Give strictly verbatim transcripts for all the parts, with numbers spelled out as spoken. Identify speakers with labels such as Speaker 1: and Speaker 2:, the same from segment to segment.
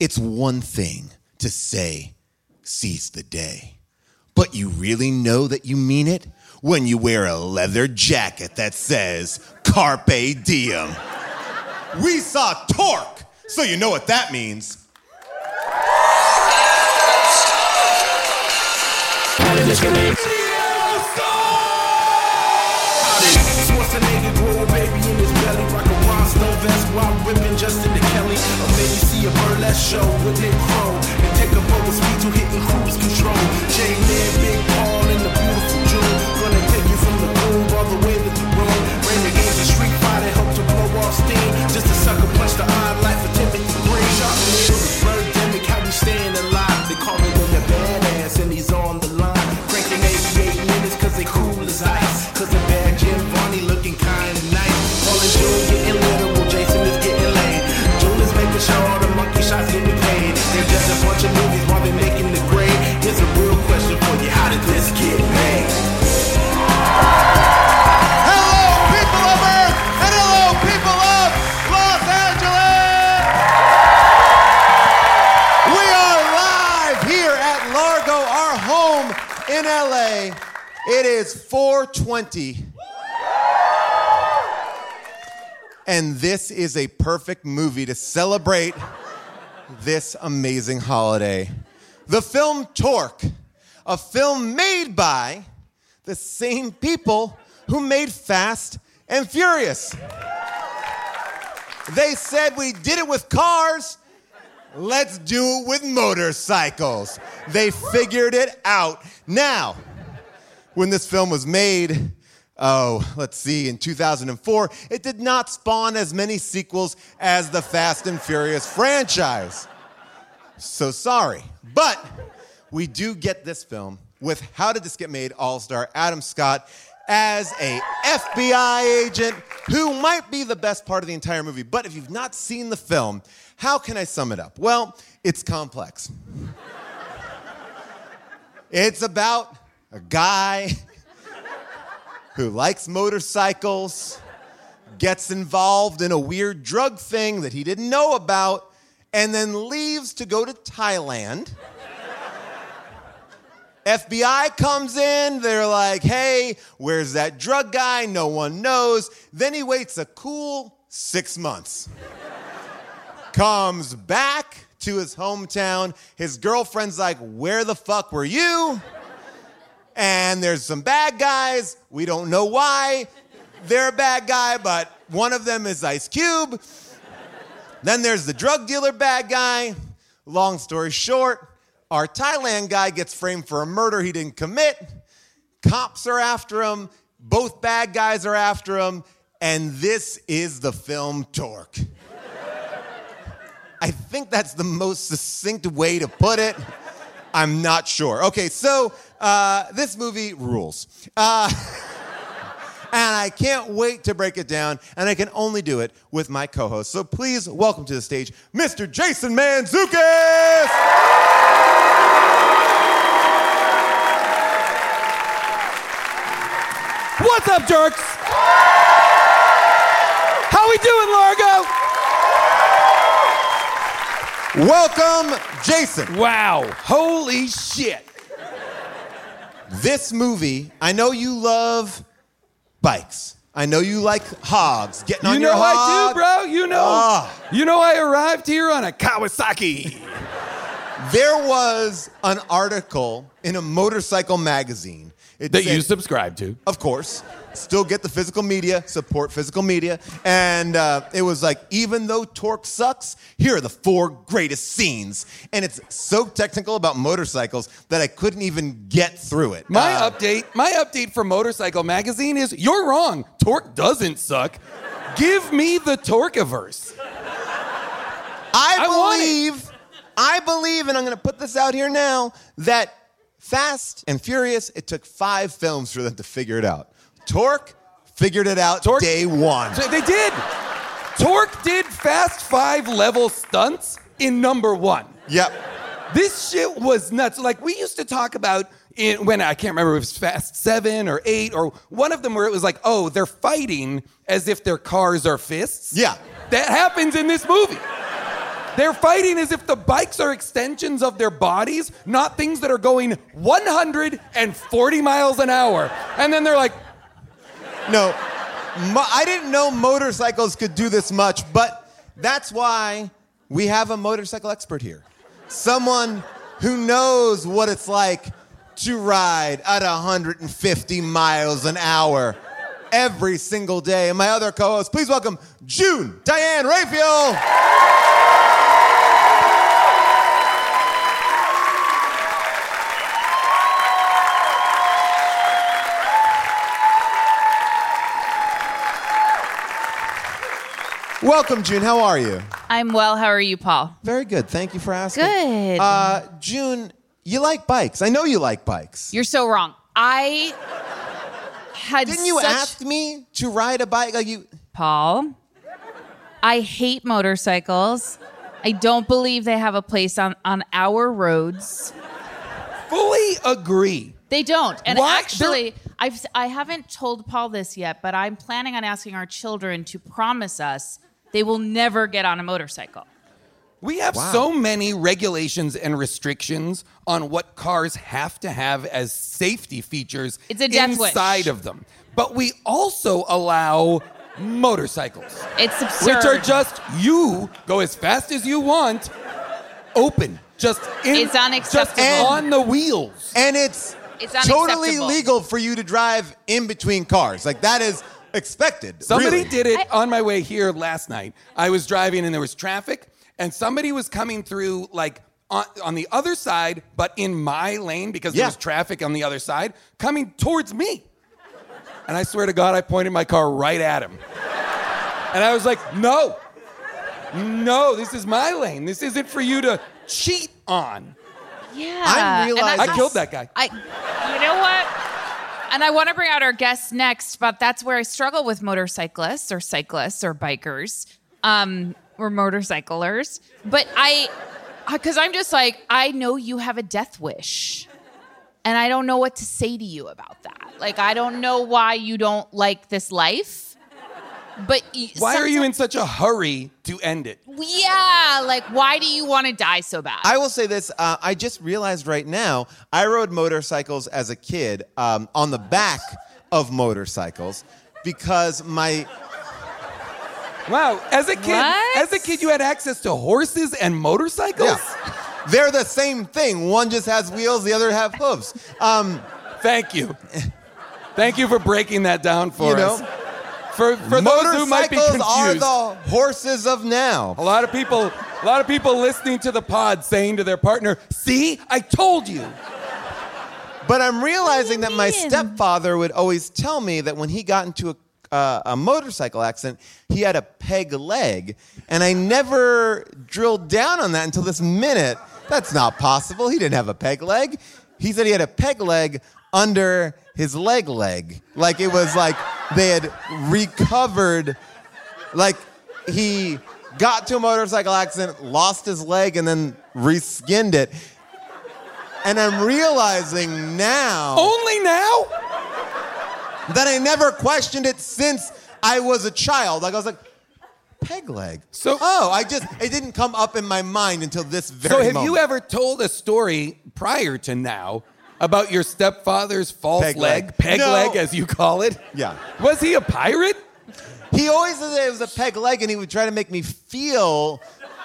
Speaker 1: It's one thing to say, seize the day. But you really know that you mean it when you wear a leather jacket that says, Carpe Diem. We saw Torque, so you know what that means.
Speaker 2: Schwarzenegger grow a baby in his belly, rock a rhinestone vest while whipping Justin to Kelly. Or maybe see a burlesque show with Nick Crow and take a boat with speed to hitting cruise control. J-Man, Big Paul, and the beautiful June. Gonna take you from the groove all the way to the room. Rain the games of Street Fighter, help to blow off steam. Just a sucker punch the odd life of Timothy Green. Sharknado, Birdemic, how we staying alive. They call me the badass and he's on the line. Cranking eighty-eight minutes cause they cool as ice. Cause the bad Jim Varney looking kinda nice. Calling June getting literal, Jason is getting laid. June is making sure all the monkey shots getting paid. They're just a bunch of movies while they're making the grade. Here's a real question for you, how did this get made?
Speaker 1: Hello, people of Earth, and hello, people of Los Angeles! We are live here at Largo, our home in L A. It is four twenty. And this is a perfect movie to celebrate this amazing holiday. The film Torque, a film made by the same people who made Fast and Furious. They said we did it with cars, let's do it with motorcycles. They figured it out. Now, when this film was made, oh, let's see, in two thousand four, it did not spawn as many sequels as the Fast and Furious franchise. So sorry. But we do get this film with How Did This Get Made all-star Adam Scott as a F B I agent who might be the best part of the entire movie. But if you've not seen the film, how can I sum it up? Well, it's complex. It's about a guy who likes motorcycles, gets involved in a weird drug thing that he didn't know about, and then leaves to go to Thailand. F B I comes in, they're like, hey, where's that drug guy? No one knows. Then he waits a cool six months. Comes back to his hometown. His girlfriend's like, where the fuck were you? And there's some bad guys. We don't know why they're a bad guy, but one of them is Ice Cube. Then there's the drug dealer bad guy. Long story short, our Thailand guy gets framed for a murder he didn't commit. Cops are after him. Both bad guys are after him. And this is the film Torque. I think that's the most succinct way to put it. I'm not sure. Okay, so uh, this movie rules. Uh, and I can't wait to break it down, and I can only do it with my co-host. So please welcome to the stage, Mister Jason Mantzoukas!
Speaker 3: What's up, jerks? How we doing, Largo?
Speaker 1: Welcome, Jason.
Speaker 3: Wow, holy shit.
Speaker 1: This movie, I know you love bikes. I know you like hogs, getting on
Speaker 3: You
Speaker 1: your
Speaker 3: know
Speaker 1: hog.
Speaker 3: I do, bro. You know.
Speaker 1: Ah.
Speaker 3: You know I arrived here on a Kawasaki.
Speaker 1: There was an article in a motorcycle magazine. It
Speaker 3: That
Speaker 1: said-
Speaker 3: you subscribe to.
Speaker 1: Of course. Still get the physical media, support physical media. And uh, it was like, even though Torque sucks, here are the four greatest scenes. And it's so technical about motorcycles that I couldn't even get through it.
Speaker 3: My
Speaker 1: Uh,
Speaker 3: update, my update for Motorcycle Magazine is, you're wrong. Torque doesn't suck. Give me the Torqueverse.
Speaker 1: I
Speaker 3: I want it.
Speaker 1: believe, I believe, and I'm going to put this out here now, that Fast and Furious, it took five films for them to figure it out. Torque figured it out
Speaker 3: Torque-
Speaker 1: day one.
Speaker 3: So they did. Torque did Fast Five level stunts in number one.
Speaker 1: Yep.
Speaker 3: This shit was nuts. Like, we used to talk about in, when, I can't remember if it was Fast Seven or Eight or one of them where it was like, oh, they're fighting as if their cars are fists.
Speaker 1: Yeah.
Speaker 3: That happens in this movie. They're fighting as if the bikes are extensions of their bodies, not things that are going one hundred forty miles an hour. And then they're like,
Speaker 1: No, mo- I didn't know motorcycles could do this much, but that's why we have a motorcycle expert here. Someone who knows what it's like to ride at one hundred fifty miles an hour every single day. And my other co-host, please welcome June Diane Raphael. Welcome, June. How are you?
Speaker 4: I'm well. How are you, Paul?
Speaker 1: Very good. Thank you for asking.
Speaker 4: Good.
Speaker 1: Uh, June, you like bikes. I know you like bikes.
Speaker 4: You're so wrong. I had
Speaker 1: Didn't you
Speaker 4: such...
Speaker 1: ask me to ride a bike? Like you,
Speaker 4: Paul, I hate motorcycles. I don't believe they have a place on, on our roads.
Speaker 3: fully agree.
Speaker 4: They don't. And
Speaker 3: What?
Speaker 4: actually, I've, I haven't told Paul this yet, but I'm planning on asking our children to promise us they will never get on a motorcycle.
Speaker 3: We have
Speaker 1: Wow.
Speaker 3: so many regulations and restrictions on what cars have to have as safety features
Speaker 4: It's a death wish.
Speaker 3: inside of them. But we also allow motorcycles,
Speaker 4: It's absurd.
Speaker 3: which are just you go as fast as you want, open, just in,
Speaker 4: It's unacceptable.
Speaker 3: just on the wheels.
Speaker 1: and it's,
Speaker 4: It's
Speaker 1: totally
Speaker 4: unacceptable.
Speaker 1: legal for you to drive in between cars. Like that is expected.
Speaker 3: Somebody
Speaker 1: really.
Speaker 3: did it
Speaker 4: I-
Speaker 3: on my way here last night. I was driving and there was traffic, and somebody was coming through like on, on the other side, but in my lane because
Speaker 1: Yeah.
Speaker 3: there was traffic on the other side, coming towards me. And I swear to God, I pointed my car right at him. And I was like, no, no, this is my lane. This isn't for you to cheat on.
Speaker 4: Yeah.
Speaker 1: I'm
Speaker 4: And
Speaker 1: realizing-
Speaker 4: that's
Speaker 3: I killed that guy.
Speaker 4: I, you know what? And I want to bring out our guests next, but that's where I struggle with motorcyclists or cyclists or bikers um, or motorcyclers. But I, because I'm just like, I know you have a death wish. And I don't know what to say to you about that. Like, I don't know why you don't like this life. But y-
Speaker 3: Why are you in
Speaker 4: sometimes-
Speaker 3: such a hurry to end it?
Speaker 4: Yeah, like, why do you want to die so bad?
Speaker 1: I will say this. Uh, I just realized right now, I rode motorcycles as a kid um, on the back of motorcycles because my...
Speaker 3: Wow, as a kid,
Speaker 4: What?
Speaker 3: as a kid, you had access to horses and motorcycles?
Speaker 1: Yeah. They're the same thing. One just has wheels, the other have hooves. Um,
Speaker 3: Thank you. Thank you for breaking that down for
Speaker 1: you know,
Speaker 3: us. For, for those who might be
Speaker 1: motorcycles are
Speaker 3: confused,
Speaker 1: the horses of now.
Speaker 3: a lot of people, a lot of people listening to the pod saying to their partner, "See, I told you."
Speaker 1: But I'm realizing that my
Speaker 4: mean?
Speaker 1: stepfather would always tell me that when he got into a, uh, a motorcycle accident, he had a peg leg. And I never drilled down on that until this minute. That's not possible. He didn't have a peg leg. He said he had a peg leg under his leg leg. Like it was like they had recovered, like he got to a motorcycle accident, lost his leg, and then reskinned it. And I'm realizing now
Speaker 3: Only now?
Speaker 1: that I never questioned it since I was a child. Like I was like, peg leg.
Speaker 3: So-
Speaker 1: oh, I just it didn't come up in my mind until this very
Speaker 3: So have
Speaker 1: moment.
Speaker 3: you ever told a story prior to now about your stepfather's false
Speaker 1: Peg
Speaker 3: leg,
Speaker 1: leg.
Speaker 3: peg
Speaker 1: No.
Speaker 3: leg as you call it?
Speaker 1: Yeah.
Speaker 3: Was he a pirate?
Speaker 1: He always said it was a peg leg, and he would try to make me feel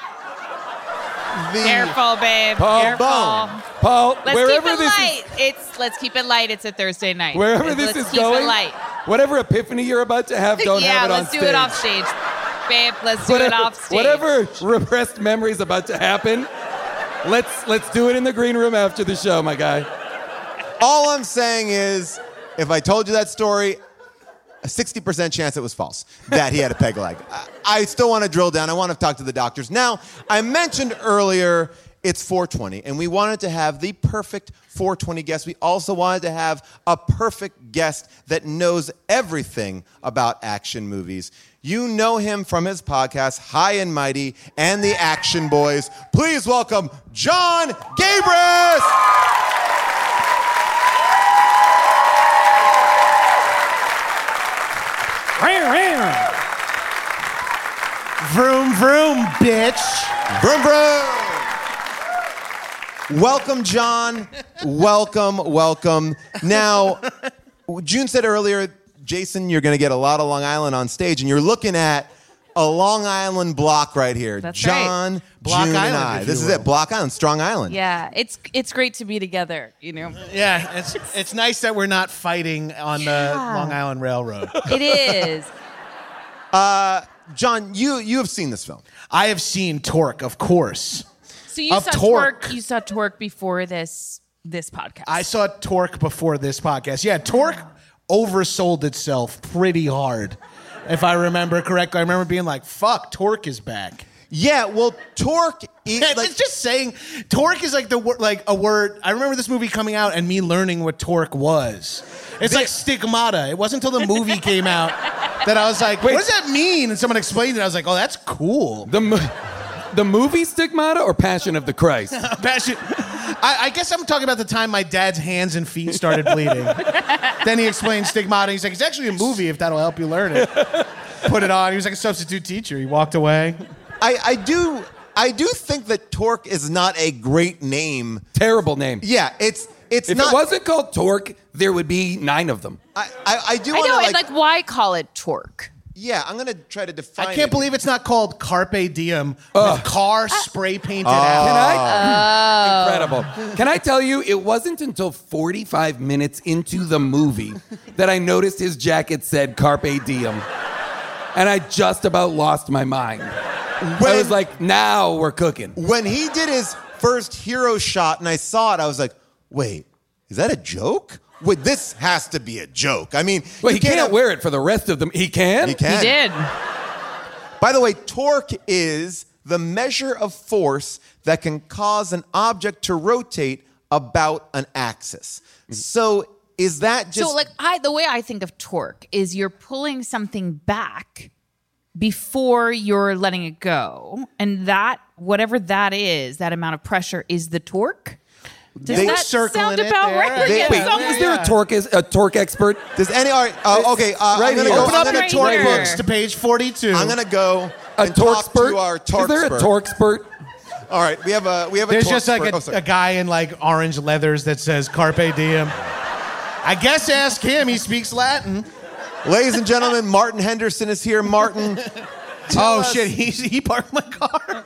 Speaker 1: the
Speaker 4: Careful, babe.
Speaker 3: Paul,
Speaker 4: Careful.
Speaker 1: bone.
Speaker 3: Paul,
Speaker 4: Let's
Speaker 3: wherever
Speaker 4: keep it
Speaker 3: this
Speaker 4: light. It's let's keep it light. It's a Thursday night.
Speaker 3: is, wherever this
Speaker 4: let's
Speaker 3: is
Speaker 4: keep
Speaker 3: going,
Speaker 4: it light.
Speaker 3: whatever epiphany you're about to have, don't
Speaker 4: yeah,
Speaker 3: have it on
Speaker 4: let's
Speaker 3: stage.
Speaker 4: do it off stage, babe. Let's do
Speaker 3: whatever,
Speaker 4: it off stage.
Speaker 3: Whatever repressed memory is about to happen, let's let's do it in the green room after the show, my guy.
Speaker 1: All I'm saying is, if I told you that story, a sixty percent chance it was false, that he had a peg leg. I, I still want to drill down. I want to talk to the doctors. Now, I mentioned earlier it's four twenty, and we wanted to have the perfect four twenty guest. We also wanted to have a perfect guest that knows everything about action movies. You know him from his podcast, High and Mighty, and the Action Boys. Please welcome John Gabris!
Speaker 5: Vroom, vroom, bitch.
Speaker 1: Vroom, vroom. Welcome, John. Welcome, welcome. Now, June said earlier, Jason, you're going to get a lot of Long Island on stage, and you're looking at a Long Island block right here.
Speaker 4: That's
Speaker 1: John,
Speaker 4: right.
Speaker 5: Block
Speaker 1: June,
Speaker 5: Island,
Speaker 1: and I.
Speaker 5: if
Speaker 1: This
Speaker 5: you
Speaker 1: is
Speaker 5: will.
Speaker 1: it, Block Island, Strong Island.
Speaker 4: Yeah, it's it's great to be together, you know.
Speaker 5: Yeah, it's it's nice that we're not fighting on the
Speaker 4: Yeah.
Speaker 5: Long Island Railroad.
Speaker 4: It is.
Speaker 1: John, you you have seen this film.
Speaker 5: I have seen Torque, of course.
Speaker 4: So you
Speaker 5: Of
Speaker 4: saw
Speaker 5: Torque.
Speaker 4: Torque. You saw Torque before this this podcast.
Speaker 5: I saw Torque before this podcast. Yeah, Torque oversold itself pretty hard, if I remember correctly. I remember being like, fuck, Torque is back.
Speaker 1: Yeah, well, Torque is
Speaker 5: Yeah,
Speaker 1: like
Speaker 5: it's just saying, Torque is like the word, like a word. I remember this movie coming out and me learning what Torque was. It's like stigmata. It wasn't until the movie came out that I was like,
Speaker 3: Wait.
Speaker 5: what does that mean? And someone explained it. I was like, oh, that's cool.
Speaker 3: The, mo- the movie Stigmata or Passion of the Christ?
Speaker 5: Passion. I, I guess I'm talking about the time my dad's hands and feet started bleeding. Then he explained stigmata. He's like, it's actually a movie if that'll help you learn it. Put it on. He was like a substitute teacher. He walked away.
Speaker 1: I, I do I do think that Torque is not a great name.
Speaker 3: Terrible name.
Speaker 1: Yeah, it's it's
Speaker 3: If
Speaker 1: not.
Speaker 3: it wasn't called Torque, there would be nine of them.
Speaker 1: I, I, I do
Speaker 4: I
Speaker 1: want
Speaker 4: know,
Speaker 1: to
Speaker 4: and like, why call it Torque?
Speaker 1: yeah, I'm gonna try to define.
Speaker 5: I can't
Speaker 1: it.
Speaker 5: believe it's not called Carpe Diem with car spray painted
Speaker 3: Can
Speaker 5: out.
Speaker 3: I? Incredible. Can I tell you, it wasn't until forty-five minutes into the movie that I noticed his jacket said Carpe Diem. And I just about lost my mind.
Speaker 1: When,
Speaker 3: I was like, now we're cooking.
Speaker 1: when he did his first hero shot, and I saw it, I was like, wait, is that a joke? Wait, this has to be a joke. I mean,
Speaker 3: Well,
Speaker 1: you
Speaker 3: he can't
Speaker 1: have-
Speaker 3: wear it for the rest of them. He can?
Speaker 1: He can.
Speaker 4: He did.
Speaker 1: By the way, torque is the measure of force that can cause an object to rotate about an axis. So is that just
Speaker 4: So like I the way I think of torque is you're pulling something back before you're letting it go. And that whatever that is, that amount of pressure is the torque. Does
Speaker 1: They-
Speaker 4: that
Speaker 5: circling
Speaker 4: sound
Speaker 5: it
Speaker 4: about
Speaker 5: there.
Speaker 4: right?
Speaker 1: They-
Speaker 4: Yeah,
Speaker 1: Wait,
Speaker 4: some-
Speaker 3: Is there a torque a torque expert?
Speaker 1: does any all right, uh, okay, uh,
Speaker 3: Right
Speaker 1: I'm gonna
Speaker 3: here.
Speaker 1: go
Speaker 5: Open
Speaker 1: I'm
Speaker 5: up
Speaker 1: gonna,
Speaker 5: the
Speaker 4: right
Speaker 5: Torque
Speaker 4: here.
Speaker 5: books to page forty-two.
Speaker 1: I'm gonna go
Speaker 3: A
Speaker 1: and
Speaker 3: torque
Speaker 1: talk
Speaker 3: spurt?
Speaker 1: to our torque
Speaker 3: Is there
Speaker 1: spurt.
Speaker 3: a torque spurt?
Speaker 1: All right, we have a we have a
Speaker 5: There's
Speaker 1: torque
Speaker 5: just like
Speaker 1: spurt.
Speaker 5: a,
Speaker 1: Oh, sorry.
Speaker 5: a guy in like orange leathers that says Carpe Diem. I guess ask him. He speaks Latin.
Speaker 1: Ladies and gentlemen, Martin Henderson is here. Martin,
Speaker 5: Oh
Speaker 1: us-
Speaker 5: shit! He he parked my car.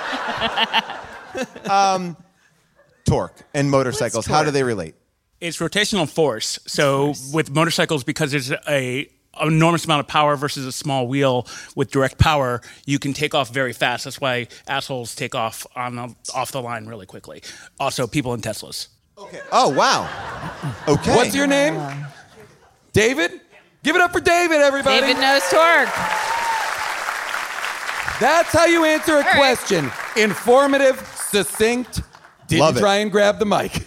Speaker 1: torque and motorcycles. How do
Speaker 4: torque?
Speaker 1: they relate?
Speaker 6: It's rotational force. So with motorcycles, because there's a enormous amount of power versus a small wheel with direct power, you can take off very fast. That's why assholes take off on the, off the line really quickly. Also, people in Teslas.
Speaker 1: Okay. Oh wow. Okay.
Speaker 3: What's your name? David? Give it up for David, everybody.
Speaker 4: David knows torque.
Speaker 3: That's how you answer a
Speaker 4: right.
Speaker 3: question. Informative, succinct. Didn't
Speaker 1: Love it.
Speaker 3: try and grab the mic.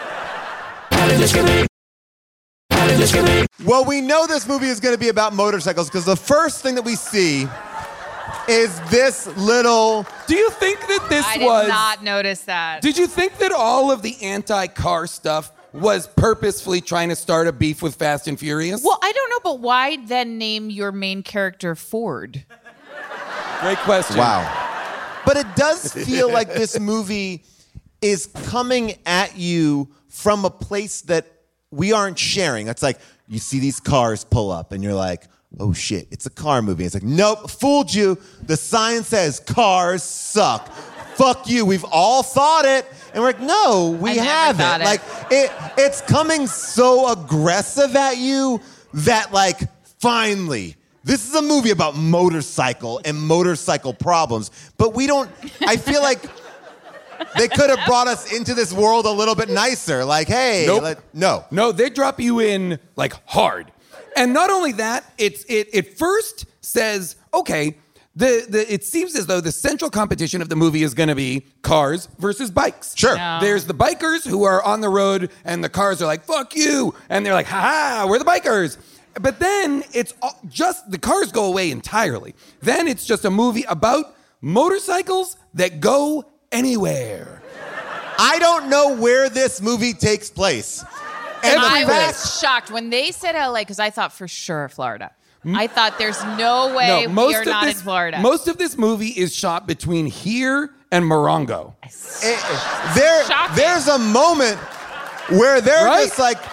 Speaker 1: Well, we know this movie is going to be about motorcycles because the first thing that we see is this little.
Speaker 3: Do you think that this
Speaker 4: I did
Speaker 3: was...
Speaker 4: not notice that.
Speaker 3: Did you think that all of the anti-car stuff was purposefully trying to start a beef with Fast and Furious?
Speaker 4: Well, I don't know, but why then name your main character Ford?
Speaker 3: Great question.
Speaker 1: Wow. But it does feel like this movie is coming at you from a place that we aren't sharing. It's like you see these cars pull up and you're like, oh shit, it's a car movie. It's like, nope, fooled you. The sign says cars suck. Fuck you. We've all thought it. And we're like, no, we
Speaker 4: I never
Speaker 1: haven't.
Speaker 4: thought it.
Speaker 1: Like it it's coming so aggressive at you that like finally this is a movie about motorcycle and motorcycle problems, but we don't I feel like they could have brought us into this world a little bit nicer. Like, hey,
Speaker 3: Nope.
Speaker 1: let- no.
Speaker 3: No, they drop you in like hard. And not only that, it's it it first says, okay, the, the it seems as though the central competition of the movie is going to be cars versus bikes.
Speaker 1: Sure.
Speaker 4: No.
Speaker 3: There's the bikers who are on the road and the cars are like, fuck you. And they're like, ha ha, we're the bikers. But then it's all, just the cars go away entirely. Then it's just a movie about motorcycles that go anywhere.
Speaker 1: I don't know where this movie takes place. And the
Speaker 4: I
Speaker 1: fact-
Speaker 4: was shocked when they said L A because I thought for sure Florida. I thought there's no way
Speaker 3: No, most
Speaker 4: we are
Speaker 3: of
Speaker 4: not
Speaker 3: this,
Speaker 4: in Florida.
Speaker 3: Most of this movie is shot between here and Morongo.
Speaker 1: It- there,
Speaker 4: Shocking.
Speaker 1: there's a moment where they're
Speaker 3: Right?
Speaker 1: just like,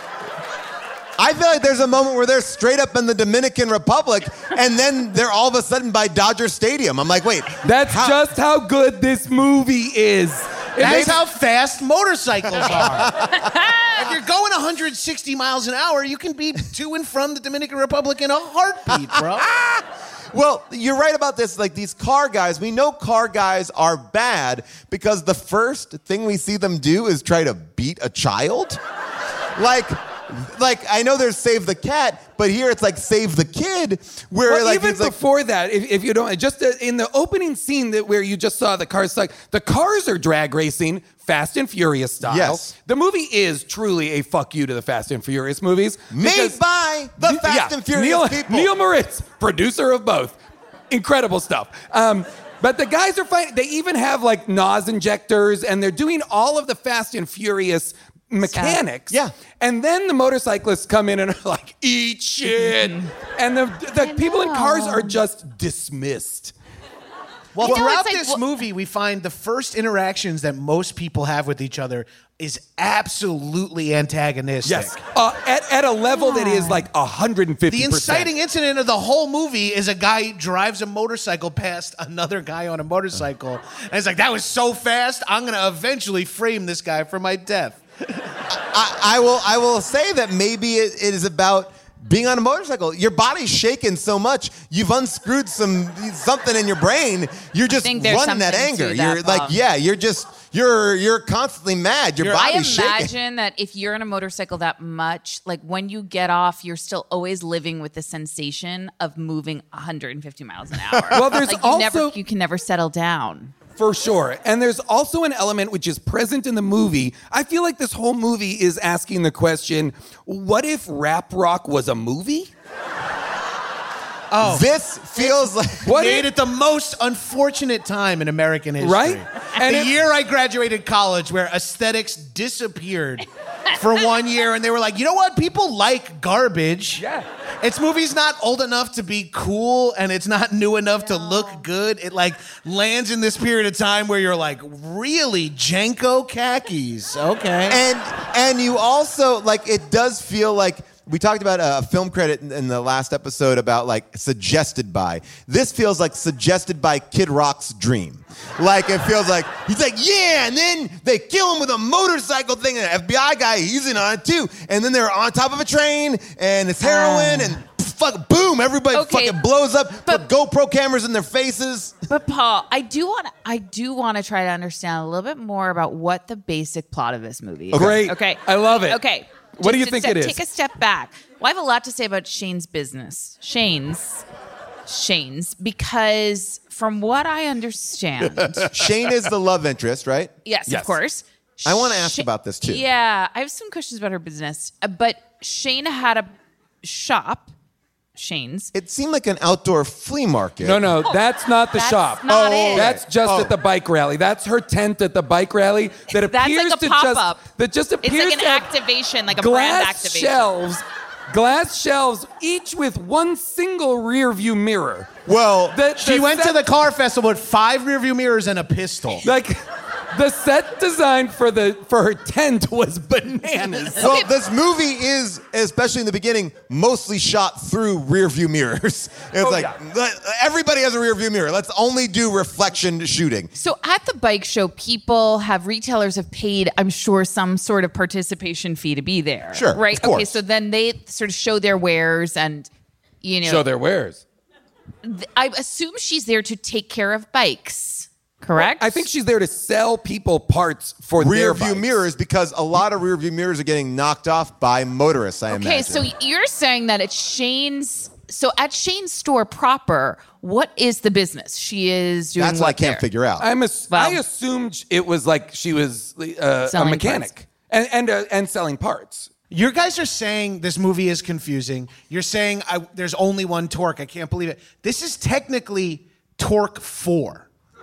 Speaker 1: I feel like there's a moment where they're straight up in the Dominican Republic, and then they're all of a sudden by Dodger Stadium. I'm like, wait,
Speaker 3: That's
Speaker 1: how-
Speaker 3: just how good this movie is. It
Speaker 5: That's
Speaker 3: makes-
Speaker 5: how fast motorcycles are. If you're going one hundred sixty miles an hour, you can be to and from the Dominican Republic in a heartbeat, bro.
Speaker 1: Well, you're right about this. Like these car guys, we know car guys are bad because the first thing we see them do is try to beat a child. Like, like I know there's Save the Cat, but here it's like Save the Kid, where
Speaker 3: Well,
Speaker 1: like
Speaker 3: even
Speaker 1: it's like,
Speaker 3: before that, if, if you don't, just uh, in the opening scene that where you just saw the cars, like the cars are drag racing, Fast and Furious style.
Speaker 1: Yes.
Speaker 3: The movie is truly a fuck you to the Fast and Furious movies.
Speaker 1: made
Speaker 3: because-
Speaker 1: by the Fast
Speaker 3: Yeah,
Speaker 1: and Furious
Speaker 3: Neil,
Speaker 1: people.
Speaker 3: Neil Moritz, producer of both. Incredible stuff. Um, but the guys are fighting. They even have like N O S injectors, and they're doing all of the Fast and Furious mechanics.
Speaker 1: Yeah.
Speaker 3: And then the motorcyclists come in and are like, eat shit. And the, the
Speaker 4: I
Speaker 3: people in cars
Speaker 4: know.
Speaker 3: are just dismissed.
Speaker 5: Well,
Speaker 4: You know,
Speaker 5: throughout
Speaker 4: it's like,
Speaker 5: this
Speaker 4: wh-
Speaker 5: movie, we find the first interactions that most people have with each other is absolutely antagonistic.
Speaker 3: Yes. Uh, at, at a level that is like one hundred fifty
Speaker 5: The
Speaker 3: percent.
Speaker 5: inciting incident of the whole movie is a guy drives a motorcycle past another guy on a motorcycle. And it's like, that was so fast, I'm going to eventually frame this guy for my death.
Speaker 1: I, I will I will say that maybe it, it is about being on a motorcycle. Your body's shaking so much, you've unscrewed some something in your brain. You're just
Speaker 4: think there's
Speaker 1: running that
Speaker 4: something to
Speaker 1: anger.
Speaker 4: that,
Speaker 1: You're like,
Speaker 4: Bob.
Speaker 1: yeah, you're just you're you're constantly mad. Your
Speaker 5: You're-
Speaker 4: I
Speaker 1: body's shaking.
Speaker 4: imagine that if you're on a motorcycle that much, like when you get off, you're still always living with the sensation of moving one hundred fifty miles an hour.
Speaker 3: Well, there's
Speaker 4: like you never,
Speaker 3: also-
Speaker 4: you can never settle down.
Speaker 3: For sure. And there's also an element which is present in the movie. I feel like this whole movie is asking the question, what if rap rock was a movie?
Speaker 5: Oh.
Speaker 1: This feels like
Speaker 3: What
Speaker 5: Made
Speaker 3: if-
Speaker 5: it the most unfortunate time in American history.
Speaker 3: Right? And
Speaker 5: the
Speaker 3: it-
Speaker 5: year I graduated college where aesthetics disappeared for one year and they were like, you know what? People like garbage.
Speaker 3: Yeah.
Speaker 5: Its movie's not old enough to be cool and it's not new enough to look good. It like lands in this period of time where you're like, really? Jenko khakis. Okay.
Speaker 1: and and you also like it does feel like we talked about a film credit in, in the last episode about like suggested by. This feels like suggested by Kid Rock's dream. Like it feels like he's like, yeah, and then they kill him with a motorcycle thing, and an F B I guy, he's in on it too. And then they're on top of a train and it's heroin and fuck boom, everybody
Speaker 4: Okay,
Speaker 1: fucking blows up,
Speaker 4: but-
Speaker 1: put GoPro cameras in their faces.
Speaker 4: But Paul, I do want to I do want to try to understand a little bit more about what the basic plot of this movie is.
Speaker 3: Great.
Speaker 4: Okay.
Speaker 3: I love it.
Speaker 4: Okay.
Speaker 3: What do you
Speaker 4: Just
Speaker 3: think
Speaker 4: to
Speaker 3: it is?
Speaker 4: Take a step back. Well, I have a lot to say about Shane's business. Shane's Shane's because from what I understand,
Speaker 1: Shane is the love interest, right?
Speaker 4: yes,
Speaker 3: Yes.
Speaker 4: of course.
Speaker 1: I wanna ask
Speaker 4: Sha-
Speaker 1: about this, too.
Speaker 4: Yeah, I have some questions about her business. Uh, but Shane had a shop, Shane's.
Speaker 1: It seemed like an outdoor flea market.
Speaker 3: No, no, that's not the
Speaker 4: That's
Speaker 3: shop.
Speaker 4: not it.
Speaker 3: That's just
Speaker 1: Oh.
Speaker 3: at the bike rally. That's her tent at the bike rally that
Speaker 4: That's
Speaker 3: appears
Speaker 4: like a
Speaker 3: to
Speaker 4: pop-up.
Speaker 3: just that just
Speaker 4: It's
Speaker 3: appears
Speaker 4: like an
Speaker 3: to have
Speaker 4: activation, like a brand
Speaker 3: glass
Speaker 4: activation.
Speaker 3: shelves, glass shelves, each with one single rear view mirror.
Speaker 1: Well,
Speaker 3: The-
Speaker 5: She
Speaker 3: the
Speaker 5: went to
Speaker 3: set-
Speaker 5: the car festival with five rearview mirrors and a pistol.
Speaker 3: like the set design for the for her tent was bananas.
Speaker 1: Well, this movie is, especially in the beginning, mostly shot through rear view mirrors. It's
Speaker 3: Oh,
Speaker 1: like
Speaker 3: yeah.
Speaker 1: let- everybody has a rear view mirror. Let's only do reflection shooting.
Speaker 4: So at the bike show, people have retailers have paid, I'm sure, some sort of participation fee to be there.
Speaker 1: Sure,
Speaker 4: Right?
Speaker 1: of course.
Speaker 4: Okay, so then they sort of show their wares and you know
Speaker 3: Show their wares.
Speaker 4: th- I assume she's there to take care of bikes. Correct?
Speaker 3: I think she's there to sell people parts for
Speaker 1: Rear
Speaker 3: their
Speaker 1: view
Speaker 3: bikes.
Speaker 1: mirrors, because a lot of rear view mirrors are getting knocked off by motorists, I
Speaker 4: Okay,
Speaker 1: imagine.
Speaker 4: so you're saying that at Shane's so at Shane's store proper, what is the business? She is doing
Speaker 1: That's what I
Speaker 4: what
Speaker 1: can't
Speaker 4: there?
Speaker 1: figure out.
Speaker 3: I'm ass-
Speaker 4: Well-
Speaker 3: I assumed it was like she was uh, a
Speaker 4: Selling
Speaker 3: mechanic
Speaker 4: parts.
Speaker 3: and and, uh, and selling parts.
Speaker 5: You guys are saying this movie is confusing. You're saying I, there's only one Torque. I can't believe it. This is technically Torque four.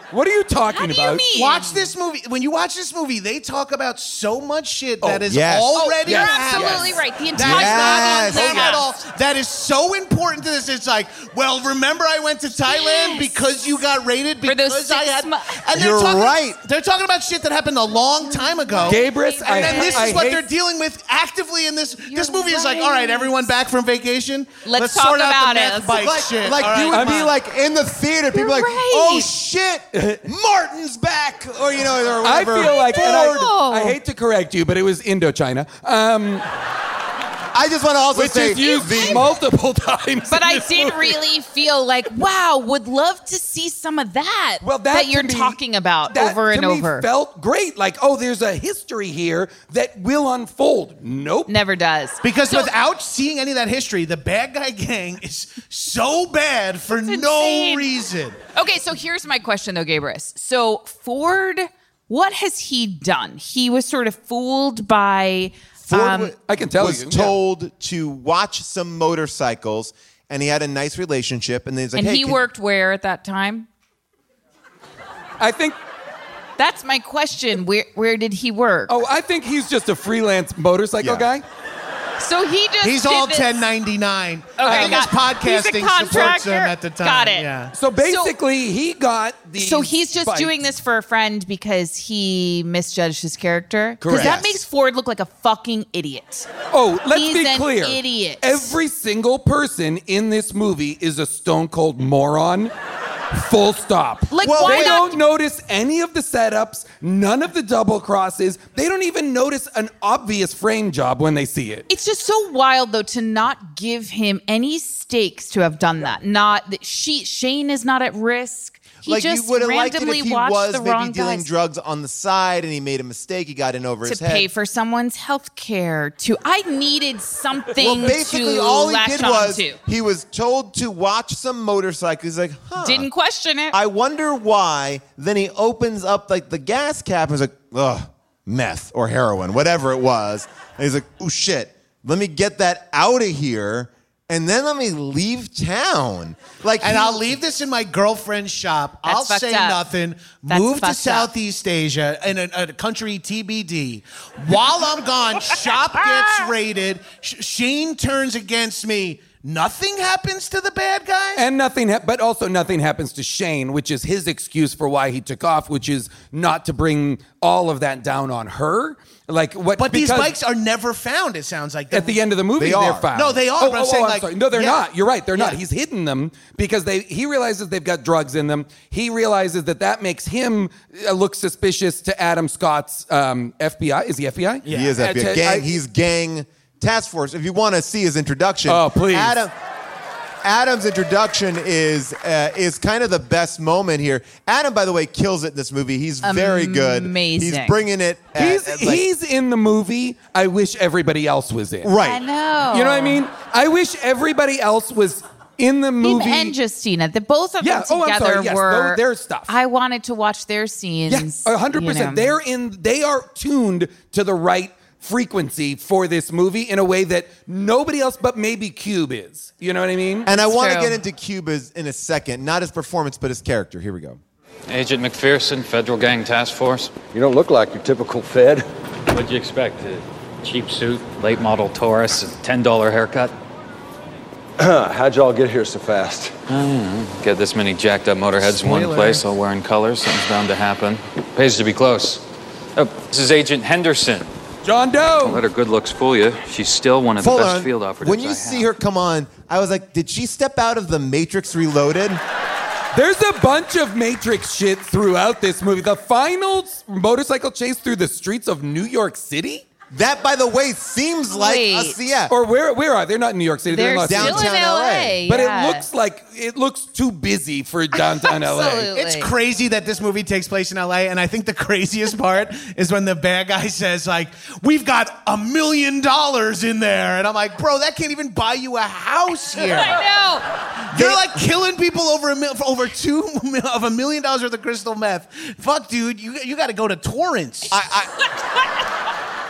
Speaker 3: What are you talking
Speaker 4: How do you
Speaker 3: about?
Speaker 4: mean?
Speaker 5: Watch this movie. When you watch this movie, they talk about so much shit that
Speaker 3: Oh,
Speaker 5: is
Speaker 1: yes.
Speaker 5: already
Speaker 4: You're
Speaker 5: happened.
Speaker 4: absolutely right. The
Speaker 5: That
Speaker 4: entire
Speaker 5: is
Speaker 1: Yes.
Speaker 5: not on
Speaker 1: Yes.
Speaker 5: them at all. That is so important to this. It's like, well, remember I went to Thailand
Speaker 4: Yes.
Speaker 5: because you got raided
Speaker 4: For those
Speaker 5: because I
Speaker 4: six
Speaker 5: had.
Speaker 4: mo-
Speaker 5: And they're
Speaker 1: You're
Speaker 5: talking,
Speaker 1: right.
Speaker 5: They're talking about shit that happened a long time ago.
Speaker 3: Gabrus, I
Speaker 5: And then
Speaker 3: ha-
Speaker 5: this
Speaker 3: I
Speaker 5: is what
Speaker 3: hate-
Speaker 5: they're dealing with actively in this.
Speaker 4: You're
Speaker 5: this movie is like,
Speaker 4: right.
Speaker 5: all right, everyone back from vacation.
Speaker 4: Let's talk
Speaker 5: sort out
Speaker 4: about
Speaker 5: the
Speaker 4: it.
Speaker 5: meth
Speaker 4: Let's-
Speaker 5: bike
Speaker 1: Like,
Speaker 5: shit.
Speaker 1: like
Speaker 5: all
Speaker 1: you
Speaker 5: right?
Speaker 1: would be like in the theater, people
Speaker 4: You're
Speaker 1: are like,
Speaker 4: right.
Speaker 1: oh shit, Martin's back, or you know, or
Speaker 3: I
Speaker 1: whatever.
Speaker 3: feel like, and
Speaker 4: know.
Speaker 3: I, I hate to correct you, but it was Indochina. Um,
Speaker 1: I just want to also
Speaker 3: which
Speaker 1: say
Speaker 3: is used
Speaker 1: the,
Speaker 3: multiple times.
Speaker 4: But
Speaker 3: in
Speaker 4: I
Speaker 3: this
Speaker 4: did
Speaker 3: movie.
Speaker 4: really feel like, wow, would love to see some of that.
Speaker 3: Well, that, to
Speaker 4: you're
Speaker 3: me-
Speaker 4: talking about
Speaker 3: that
Speaker 4: over and
Speaker 3: to me
Speaker 4: over.
Speaker 3: felt great. Like, oh, there's a history here that will unfold. Nope.
Speaker 4: Never does.
Speaker 5: Because
Speaker 4: So-
Speaker 5: without seeing any of that history, the bad guy gang is so bad for
Speaker 4: It's
Speaker 5: no
Speaker 4: insane.
Speaker 5: reason.
Speaker 4: Okay, so here's my question though, Gabrus. So Ford, what has he done? He was sort of fooled by.
Speaker 1: Ford
Speaker 4: um,
Speaker 1: wa-
Speaker 3: I can tell
Speaker 1: was
Speaker 3: you, yeah.
Speaker 1: told to watch some motorcycles, and he had a nice relationship, and then he's like,
Speaker 4: and
Speaker 1: hey,
Speaker 4: he
Speaker 1: can-
Speaker 4: worked where at that time?
Speaker 3: I think.
Speaker 4: That's my question. Where where did he work?
Speaker 3: Oh, I think he's just a freelance motorcycle
Speaker 1: Yeah.
Speaker 3: guy.
Speaker 4: So he just
Speaker 5: He's
Speaker 4: did
Speaker 5: all
Speaker 4: this-
Speaker 5: ten ninety-nine. I
Speaker 4: Okay,
Speaker 5: think his
Speaker 4: got- he's a
Speaker 5: podcasting supports
Speaker 4: contractor.
Speaker 5: him at the time.
Speaker 4: Got it.
Speaker 5: Yeah.
Speaker 3: So basically, he got the.
Speaker 4: So he's just doing this for a friend because he misjudged his character? Because
Speaker 3: Correct.
Speaker 4: that makes Ford look like a fucking idiot.
Speaker 3: Oh, let's
Speaker 4: He's
Speaker 3: be
Speaker 4: an
Speaker 3: clear.
Speaker 4: idiot.
Speaker 3: Every single person in this movie is a stone cold moron. Full stop.
Speaker 4: Like,
Speaker 1: Well,
Speaker 4: why
Speaker 3: They
Speaker 4: not?
Speaker 3: don't notice any of the setups, none of the double crosses. They don't even notice an obvious frame job when they see it.
Speaker 4: It's just so wild, though, to not give him any stakes to have done that. Not that she, Shane is not at risk. He
Speaker 1: like
Speaker 4: just
Speaker 1: you would have liked it
Speaker 4: randomly
Speaker 1: if he
Speaker 4: watched
Speaker 1: was
Speaker 4: the
Speaker 1: maybe
Speaker 4: wrong
Speaker 1: dealing
Speaker 4: guys
Speaker 1: drugs on the side, and he made a mistake. He got in over his
Speaker 4: to
Speaker 1: head.
Speaker 4: pay for someone's health care. To I needed something
Speaker 1: well, basically,
Speaker 4: to
Speaker 1: all he
Speaker 4: latch
Speaker 1: did
Speaker 4: on
Speaker 1: was
Speaker 4: to.
Speaker 1: he was told to watch some motorcycles. He's like, huh.
Speaker 4: Didn't question it.
Speaker 1: I wonder why. Then he opens up like the gas cap and he's like, ugh, meth or heroin, whatever it was. And he's like, oh shit, let me get that out of here. And then let me leave town. Like,
Speaker 5: And
Speaker 1: he-
Speaker 5: I'll leave this in my girlfriend's shop.
Speaker 4: That's
Speaker 5: I'll
Speaker 4: fucked
Speaker 5: say
Speaker 4: up.
Speaker 5: nothing.
Speaker 4: That's
Speaker 5: Move to
Speaker 4: fucked up.
Speaker 5: Southeast Asia in a, a country T B D. While I'm gone, shop gets raided. Sh- Shane turns against me. Nothing happens to the bad guys.
Speaker 3: And nothing, ha- but also nothing happens to Shane, which is his excuse for why he took off, which is not to bring all of that down on her. Like what?
Speaker 5: but these
Speaker 3: because
Speaker 5: bikes are never found. It sounds like
Speaker 3: at the end of the movie,
Speaker 1: They
Speaker 3: are
Speaker 1: are.
Speaker 3: found.
Speaker 5: No, they are,
Speaker 3: Oh,
Speaker 5: but I'm
Speaker 3: oh,
Speaker 5: saying,
Speaker 3: oh,
Speaker 5: like-
Speaker 3: sorry. no, they're
Speaker 5: yeah.
Speaker 3: not. You're right. They're not.
Speaker 5: Yeah.
Speaker 3: He's hidden them because they. He realizes they've got drugs in them. He realizes that that makes him uh, look suspicious to Adam Scott's um, F B I. Is he F B I?
Speaker 1: He is
Speaker 3: Uh,
Speaker 1: F B I.
Speaker 3: to-
Speaker 1: Gang,
Speaker 3: I-
Speaker 1: he's gang task force. If you want to see his introduction,
Speaker 3: Oh, please.
Speaker 1: Adam. Adam's introduction is uh, is kind of the best moment here. Adam, by the way, kills it in this movie. He's very good.
Speaker 4: Amazing.
Speaker 1: He's bringing it. At,
Speaker 3: He's
Speaker 1: at, like-
Speaker 3: he's in the movie. I wish everybody else was in.
Speaker 1: right.
Speaker 4: I know.
Speaker 3: You know what I mean? I wish everybody else was in the
Speaker 4: Him
Speaker 3: movie.
Speaker 4: and Justina, the both of
Speaker 3: Yeah.
Speaker 4: them
Speaker 3: Oh, I'm
Speaker 4: together
Speaker 3: sorry. Yes,
Speaker 4: were
Speaker 3: tho- their stuff.
Speaker 4: I wanted to watch their scenes.
Speaker 3: Yes, a hundred
Speaker 4: you
Speaker 3: percent.
Speaker 4: know.
Speaker 3: They're in. They are tuned to the right frequency for this movie in a way that nobody else, but maybe Cube is. You know what I mean?
Speaker 1: And I
Speaker 4: It's
Speaker 1: want to
Speaker 4: true.
Speaker 1: get into Cuba's in a second. Not his performance, but his character. Here we go.
Speaker 7: Agent McPherson, Federal Gang Task Force.
Speaker 8: You don't look like your typical Fed.
Speaker 7: What'd you expect? A cheap suit, late model Taurus, a ten dollar haircut?
Speaker 8: How'd y'all get here so fast?
Speaker 7: Get this many jacked up motorheads in one
Speaker 5: Spoiler.
Speaker 7: place, all wearing colors. Something's bound to happen. Pays to be close. Oh, this is Agent Henderson.
Speaker 3: John Doe.
Speaker 7: Let her good looks fool you. She's still one of the
Speaker 1: Hold
Speaker 7: best
Speaker 1: on.
Speaker 7: field operatives
Speaker 1: When you
Speaker 7: I
Speaker 1: see
Speaker 7: have.
Speaker 1: her come on, I was like, did she step out of the Matrix Reloaded?
Speaker 3: There's a bunch of Matrix shit throughout this movie. The final s- motorcycle chase through the streets of New York City?
Speaker 1: That, by the way, seems like
Speaker 4: Wait.
Speaker 1: us. Yeah.
Speaker 3: Or where where are they? They're not in New York City. They're,
Speaker 4: They're
Speaker 3: in Los
Speaker 4: still
Speaker 3: Angeles.
Speaker 4: in
Speaker 1: Downtown
Speaker 4: L A.
Speaker 1: L A.
Speaker 3: But
Speaker 4: yeah.
Speaker 3: it looks like it looks too busy for downtown L A.
Speaker 4: Absolutely.
Speaker 5: It's crazy that this movie takes place in L A, and I think the craziest part is when the bad guy says, like, we've got a million dollars in there. And I'm like, bro, that can't even buy you a house here.
Speaker 4: I
Speaker 5: You're like killing people over a mil- for over two mil- of a million dollars worth of crystal meth. Fuck, dude, you you got to go to Torrance.
Speaker 1: I, I,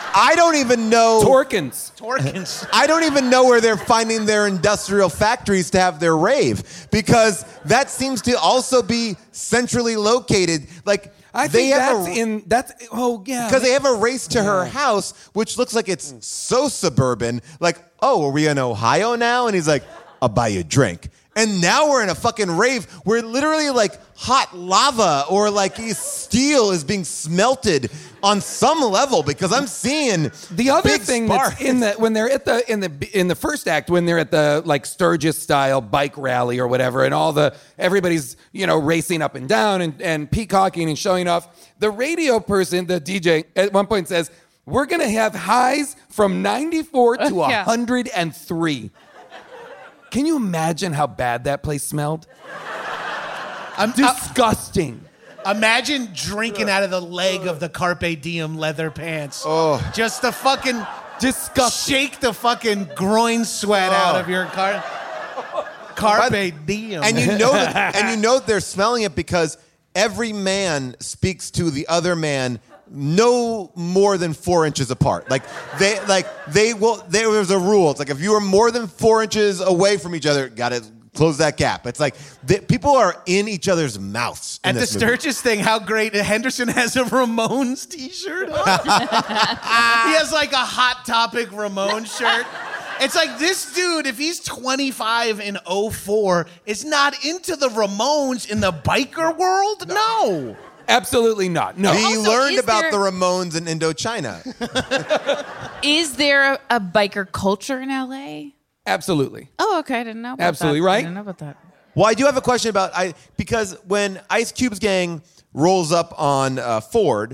Speaker 1: I don't even know.
Speaker 3: Torkins.
Speaker 5: Torkins.
Speaker 1: I don't even know where they're finding their industrial factories to have their rave, because that seems to also be centrally located. Like
Speaker 3: I
Speaker 1: they
Speaker 3: think
Speaker 1: have
Speaker 3: that's
Speaker 1: a,
Speaker 3: in that's oh yeah.
Speaker 1: because they have a race to her house, which looks like it's so suburban. Like, oh, are we in Ohio now? And he's like, I'll buy you a drink. And now we're in a fucking rave where literally like hot lava or like steel is being smelted on some level, because I'm seeing
Speaker 3: The other
Speaker 1: big
Speaker 3: thing
Speaker 1: sparks.
Speaker 3: that's in the when they're at the in the in the first act, when they're at the like Sturgis style bike rally or whatever, and all the everybody's you know racing up and down and, and peacocking and showing off, the radio person, the D J, at one point says, "We're gonna have highs from ninety-four to
Speaker 4: Yeah.
Speaker 3: one hundred three." Can you imagine how bad that place smelled?
Speaker 5: I'm
Speaker 3: Disgusting.
Speaker 5: Imagine drinking out of the leg of the Carpe Diem leather pants.
Speaker 1: Oh.
Speaker 5: Just to fucking
Speaker 3: Disgusting.
Speaker 5: shake the fucking groin sweat out of your car. Carpe Diem.
Speaker 1: And you know that, and you know they're smelling it because every man speaks to the other man no more than four inches apart. Like they, like they will. There was a rule. It's like if you are more than four inches away from each other, got to close that gap. It's like the, people are in each other's mouths. in
Speaker 5: At the
Speaker 1: this movie.
Speaker 5: Sturgis thing, how great Henderson has a Ramones t-shirt on. He has like a Hot Topic Ramones shirt. It's like this dude, if he's twenty-five in oh four, is not into the Ramones in the biker world? No.
Speaker 3: Absolutely not. No.
Speaker 1: He
Speaker 4: Also,
Speaker 1: learned
Speaker 4: is
Speaker 1: about
Speaker 4: there-
Speaker 1: the Ramones in Indochina.
Speaker 4: Is there a, a biker culture in L A?
Speaker 3: Absolutely.
Speaker 4: Oh, okay. I didn't know about
Speaker 3: Absolutely
Speaker 4: that.
Speaker 3: right.
Speaker 4: I didn't know about that.
Speaker 1: Well, I do have a question about I because when Ice Cube's gang rolls up on uh, Ford,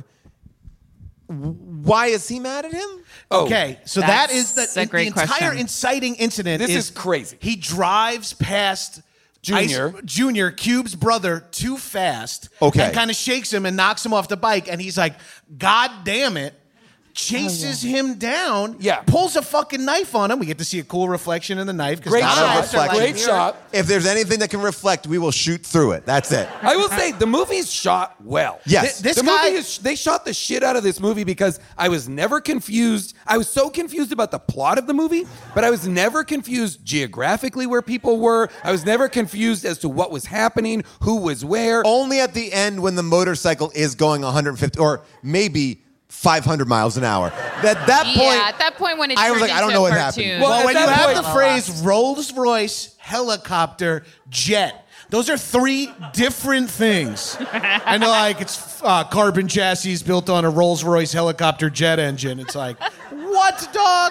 Speaker 1: why is he mad at him?
Speaker 3: Oh,
Speaker 5: Okay, so that
Speaker 4: That's
Speaker 5: is the,
Speaker 4: a
Speaker 5: the
Speaker 4: great
Speaker 5: entire
Speaker 4: question.
Speaker 5: inciting incident.
Speaker 3: This is crazy.
Speaker 5: He drives past
Speaker 3: Junior.
Speaker 5: Ice, Junior, Cube's brother, too fast.
Speaker 1: Okay.
Speaker 5: And kind of shakes him and knocks him off the bike. And he's like, God damn it. Chases him down.
Speaker 3: Yeah.
Speaker 5: Pulls a fucking knife on him. We get to see a cool reflection in the knife. 'cause
Speaker 3: Great
Speaker 5: the
Speaker 1: Not a
Speaker 3: shot.
Speaker 5: eyes are like
Speaker 1: reflection.
Speaker 3: Great
Speaker 5: mirror.
Speaker 3: shot.
Speaker 1: If there's anything that can reflect, we will shoot through it. That's it.
Speaker 3: I will say the movie's shot well.
Speaker 1: Yes.
Speaker 5: Th- this
Speaker 3: the
Speaker 5: guy-
Speaker 3: movie is, they shot the shit out of this movie because I was never confused. I was so confused about the plot of the movie, but I was never confused geographically where people were. I was never confused as to what was happening, who was where.
Speaker 1: Only at the end when the motorcycle is going one hundred fifty or maybe five hundred miles an hour. At that point,
Speaker 4: Yeah, at that point when it
Speaker 1: I was
Speaker 4: turned
Speaker 1: like, I don't
Speaker 4: into
Speaker 1: know
Speaker 4: a
Speaker 1: what
Speaker 4: cartoon.
Speaker 1: happened.
Speaker 3: Well,
Speaker 5: Well,
Speaker 3: at
Speaker 5: when you
Speaker 3: that
Speaker 5: have
Speaker 3: point-
Speaker 5: the phrase Rolls Royce, helicopter, jet, those are three different things. And they're like, it's uh, carbon chassis built on a Rolls Royce helicopter jet engine. It's like, what, dog?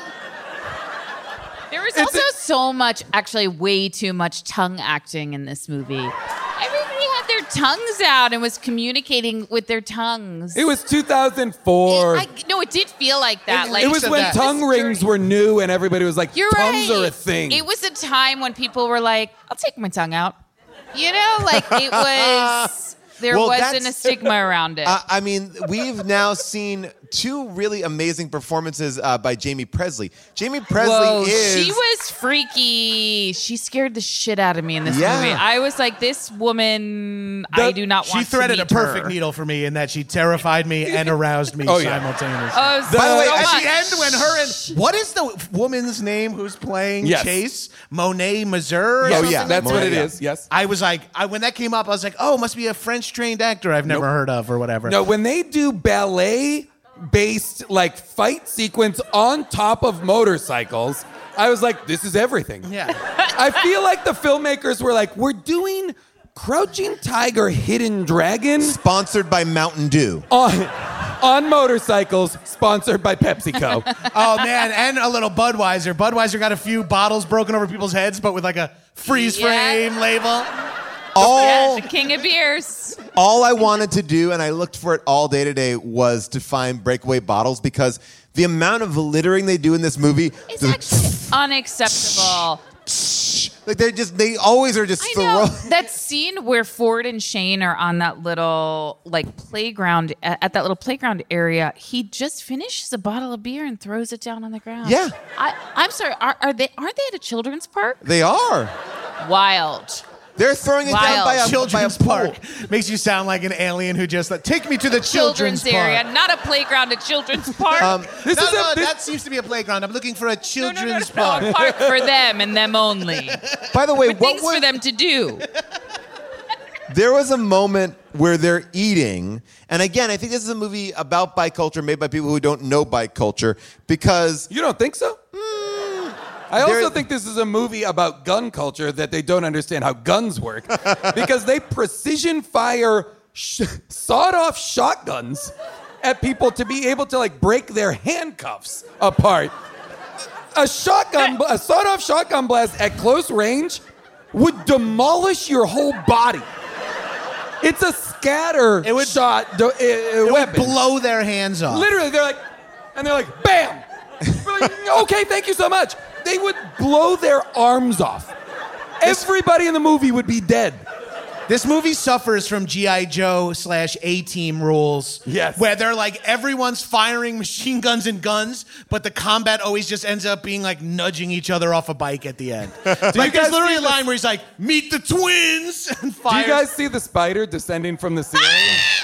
Speaker 4: There was also so much, actually, way too much tongue acting in this movie. Everybody had their tongues out and was communicating with their tongues.
Speaker 3: It was two thousand four.
Speaker 4: I, no, it did feel like that.
Speaker 5: It-
Speaker 4: like
Speaker 3: it was
Speaker 5: said
Speaker 3: when
Speaker 5: that.
Speaker 3: tongue rings were new and everybody was like,
Speaker 4: You're
Speaker 3: tongues
Speaker 4: right.
Speaker 3: are a thing.
Speaker 4: It was a time when people were like, "I'll take my tongue out." You know, like it was. There
Speaker 1: Well,
Speaker 4: wasn't
Speaker 1: that's-
Speaker 4: a stigma around it.
Speaker 1: Uh, I mean, we've now seen two really amazing performances uh, by Jamie Presley. Jamie Presley
Speaker 4: Whoa,
Speaker 1: is.
Speaker 4: she was freaky. She scared the shit out of me in this
Speaker 1: Yeah.
Speaker 4: movie. I was like, this woman, I do not
Speaker 5: She
Speaker 4: want
Speaker 5: threaded
Speaker 4: to
Speaker 5: a
Speaker 4: meet
Speaker 5: perfect
Speaker 4: her.
Speaker 5: needle for me in that she terrified me and aroused me
Speaker 3: Oh, yeah.
Speaker 5: simultaneously.
Speaker 4: Oh,
Speaker 1: By the way,
Speaker 4: so
Speaker 1: at
Speaker 5: At
Speaker 4: much.
Speaker 5: the end, when her and what is the woman's name who's playing
Speaker 3: Yes.
Speaker 5: Chase? Monet Mazur? or
Speaker 1: Oh,
Speaker 5: something
Speaker 1: yeah,
Speaker 5: like
Speaker 3: That's
Speaker 5: that?
Speaker 3: what it
Speaker 1: yeah.
Speaker 3: is. Yes.
Speaker 5: I was like, I, when that came up, I was like, oh, must be a French trained actor I've never heard of or whatever.
Speaker 3: No, when they do ballet based like fight sequence on top of motorcycles, I was like, this is everything.
Speaker 5: Yeah.
Speaker 3: I feel like the filmmakers were like, we're doing Crouching Tiger, Hidden Dragon
Speaker 1: Sponsored by Mountain Dew.
Speaker 3: on, on motorcycles, sponsored by PepsiCo.
Speaker 5: Oh man, and a little Budweiser. Budweiser got a few bottles broken over people's heads, but with like a freeze
Speaker 4: Yeah.
Speaker 5: frame label.
Speaker 1: All,
Speaker 4: Yeah, the king of beers.
Speaker 1: all I wanted to do, and I looked for it all day today, was to find breakaway bottles because the amount of littering they do in this movie,
Speaker 4: It's actually unacceptable.
Speaker 1: like they just they always are just
Speaker 4: I know
Speaker 1: throwing.
Speaker 4: that scene where Ford and Shane are on that little like playground at, at that little playground area. He just finishes a bottle of beer and throws it down on the ground.
Speaker 1: Yeah.
Speaker 4: I, I'm sorry. Are, are they? Aren't they at a children's park?
Speaker 1: They are.
Speaker 4: Wild.
Speaker 1: They're throwing it
Speaker 4: Wild.
Speaker 1: down by a,
Speaker 5: Children's
Speaker 1: by a pool.
Speaker 5: park makes you sound like an alien who just like, take me to the children's,
Speaker 4: Children's area,
Speaker 5: park.
Speaker 4: not a playground, a children's park.
Speaker 1: Um,
Speaker 3: This
Speaker 5: no,
Speaker 3: is
Speaker 5: no,
Speaker 3: a, this,
Speaker 5: that seems to be a playground. I'm looking for a
Speaker 4: no, no, no,
Speaker 5: children's
Speaker 4: no, no,
Speaker 5: park.
Speaker 4: a park for them and them only.
Speaker 1: By the way, what
Speaker 4: Things
Speaker 1: was,
Speaker 4: for them to do.
Speaker 1: there was a moment where they're eating, and again, I think this is a movie about bike culture, made by people who don't know bike culture, because
Speaker 3: you don't think so? I also
Speaker 1: There-
Speaker 3: think this is a movie about gun culture that they don't understand how guns work because they precision fire sh- sawed-off shotguns at people to be able to like break their handcuffs apart. A shotgun, a sawed-off shotgun blast at close range would demolish your whole body. It's a scatter
Speaker 5: It would-
Speaker 3: shot do- uh,
Speaker 5: It would
Speaker 3: weapon.
Speaker 5: blow their hands off.
Speaker 3: Literally, they're like, and they're like, bam! We're like, okay, thank you so much. They would blow their arms off. Everybody in the movie would be dead.
Speaker 5: This movie suffers from G I. Joe slash A-Team rules.
Speaker 3: Yes.
Speaker 5: Where they're like, everyone's firing machine guns and guns, but the combat always just ends up being like nudging each other off a bike at the end. Like,
Speaker 3: guys
Speaker 5: there's literally
Speaker 3: see
Speaker 5: a
Speaker 3: this-
Speaker 5: line where he's like, meet the twins, and
Speaker 3: Do
Speaker 5: fires.
Speaker 3: you guys see the spider descending from the ceiling?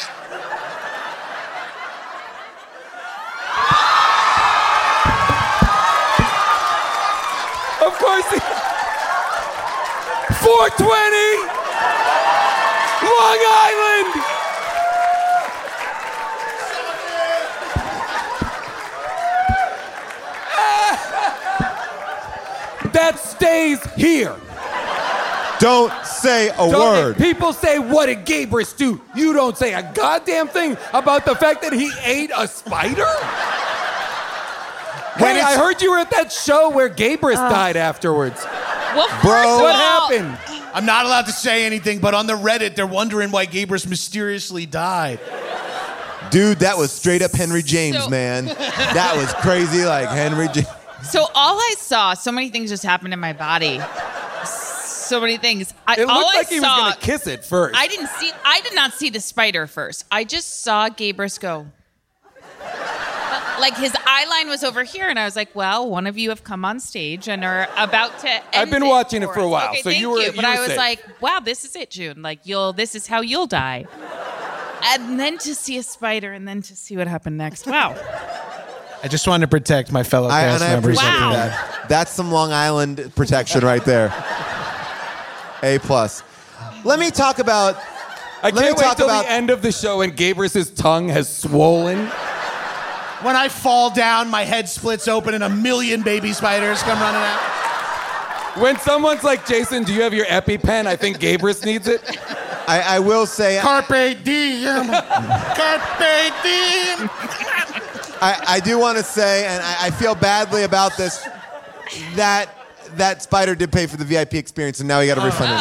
Speaker 3: Of course, he... four twenty, Long Island. That stays here.
Speaker 1: don't say a
Speaker 3: Don't-
Speaker 1: word.
Speaker 3: People say, what did Gabrus do? You don't say a goddamn thing about the fact that he ate a spider?
Speaker 5: When
Speaker 3: Hey,
Speaker 5: it's-
Speaker 3: I heard you were at that show where Gabrus died afterwards.
Speaker 4: Well,
Speaker 1: Bro.
Speaker 4: first of
Speaker 3: What
Speaker 4: all,
Speaker 3: happened?
Speaker 5: I'm not allowed to say anything, but on the Reddit, they're wondering why Gabrus mysteriously died.
Speaker 1: Dude, that was straight up Henry James,
Speaker 4: So-
Speaker 1: man. That was crazy, like Henry James.
Speaker 4: So all I saw, so many things just happened in my body. So many things. I,
Speaker 3: It
Speaker 4: all
Speaker 3: looked like
Speaker 4: I
Speaker 3: he
Speaker 4: saw,
Speaker 3: was gonna kiss it first.
Speaker 4: I didn't see. I did not see the spider first. I just saw Gabrus go. Like his eye line was over here, and I was like, "Well, one of you have come on stage and are about to." End
Speaker 3: I've been
Speaker 4: it
Speaker 3: watching it
Speaker 4: for
Speaker 3: for a
Speaker 4: us."
Speaker 3: while,
Speaker 4: Okay,
Speaker 3: so
Speaker 4: thank
Speaker 3: you were-
Speaker 4: But
Speaker 3: you
Speaker 4: I
Speaker 3: were
Speaker 4: was
Speaker 3: safe.
Speaker 4: like, "Wow, this is it, June. Like you'll. This is how you'll die." And then to see a spider, and then to see what happened next. Wow.
Speaker 5: I just wanted to protect my fellow
Speaker 1: I,
Speaker 5: cast
Speaker 1: and I
Speaker 5: members.
Speaker 1: appreciate
Speaker 4: Wow.
Speaker 1: that. That's some Long Island protection right there. A plus. Let me talk about.
Speaker 3: I
Speaker 1: Let me
Speaker 3: can't wait
Speaker 1: talk
Speaker 3: till
Speaker 1: about-
Speaker 3: the end of the show and Gabrus's tongue has swollen.
Speaker 5: When I fall down, my head splits open and a million baby spiders come running out.
Speaker 3: When someone's like, Jason, do you have your EpiPen? I think Gabrus needs it.
Speaker 1: I, I will say.
Speaker 5: Carpe diem. Carpe diem.
Speaker 1: I, I do want to say, and I, I feel badly about this, that that spider did pay for the V I P experience, and now he got a refund.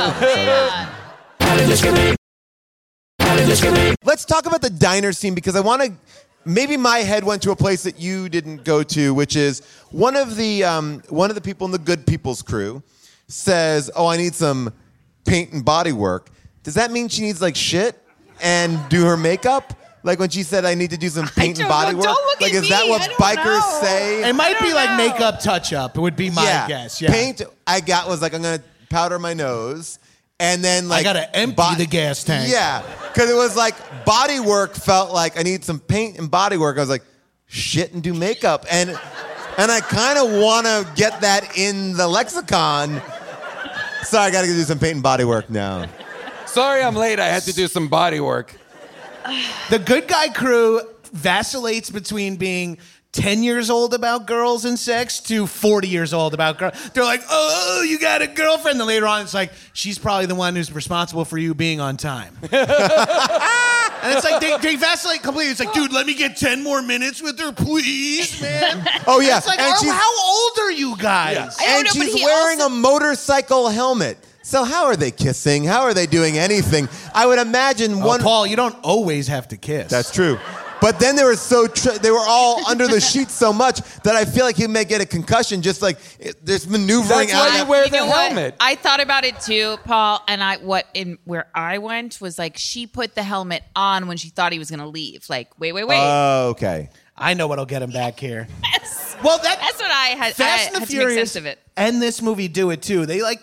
Speaker 1: Let's talk about the diner scene, because I want to. Maybe my head went to a place that you didn't go to, which is one of the um, one of the people in the Good People's crew says, "Oh, I need some paint and body work." Does that mean she needs like shit and do her makeup? Like when she said, "I need to do some paint and
Speaker 4: don't
Speaker 1: body
Speaker 4: know.
Speaker 1: work."
Speaker 4: Don't look
Speaker 1: like,
Speaker 4: at
Speaker 1: is that
Speaker 4: me.
Speaker 1: what
Speaker 4: I don't
Speaker 1: bikers
Speaker 4: know.
Speaker 1: say?
Speaker 5: It might
Speaker 4: I
Speaker 5: be
Speaker 4: don't
Speaker 5: like
Speaker 4: know.
Speaker 5: makeup touch-up. It would be my
Speaker 1: yeah.
Speaker 5: guess. Yeah.
Speaker 1: Paint I got was like, I'm gonna powder my nose, and then like
Speaker 5: gotta empty the gas tank.
Speaker 1: Yeah, because it was like body work felt like I need some paint and body work. I was like, shit and do makeup, and and I kind of want to get that in the lexicon. So I got to do some paint and body work now.
Speaker 3: Sorry I'm late. I had to do some body work.
Speaker 5: The Good Guy crew vacillates between being ten years old about girls and sex to forty years old about girls. They're like, oh, you got a girlfriend. Then later on, it's like, she's probably the one who's responsible for you being on time. And it's like, they, they vacillate completely. It's like, dude, let me get ten more minutes with her, please, man.
Speaker 1: Oh yeah,
Speaker 5: It's like,
Speaker 1: and
Speaker 5: oh,
Speaker 1: she's,
Speaker 5: how old are you guys?
Speaker 4: I don't
Speaker 1: and
Speaker 4: know, but
Speaker 1: she's
Speaker 4: he
Speaker 1: wearing
Speaker 4: also-
Speaker 1: a motorcycle helmet. So how are they kissing? How are they doing anything? I would imagine
Speaker 5: Oh,
Speaker 1: one.
Speaker 5: Paul, you don't always have to kiss.
Speaker 1: That's true. But then they were so tr- they were all under the sheets so much that I feel like he may get a concussion. Just like it, there's maneuvering
Speaker 3: That's
Speaker 1: out.
Speaker 3: why you
Speaker 1: of-
Speaker 3: wear
Speaker 4: You
Speaker 3: the
Speaker 4: know what?
Speaker 3: helmet.
Speaker 4: I thought about it too, Paul, and I what in where I went was like she put the helmet on when she thought he was gonna leave. Like, wait, wait, wait.
Speaker 1: Oh, okay.
Speaker 5: I know what'll get him back here.
Speaker 4: Yes.
Speaker 5: Well, that
Speaker 4: That's what I had.
Speaker 5: Fast
Speaker 4: I
Speaker 5: and the
Speaker 4: had to make
Speaker 5: Furious
Speaker 4: sense of it.
Speaker 5: and this movie do it too. They like pr-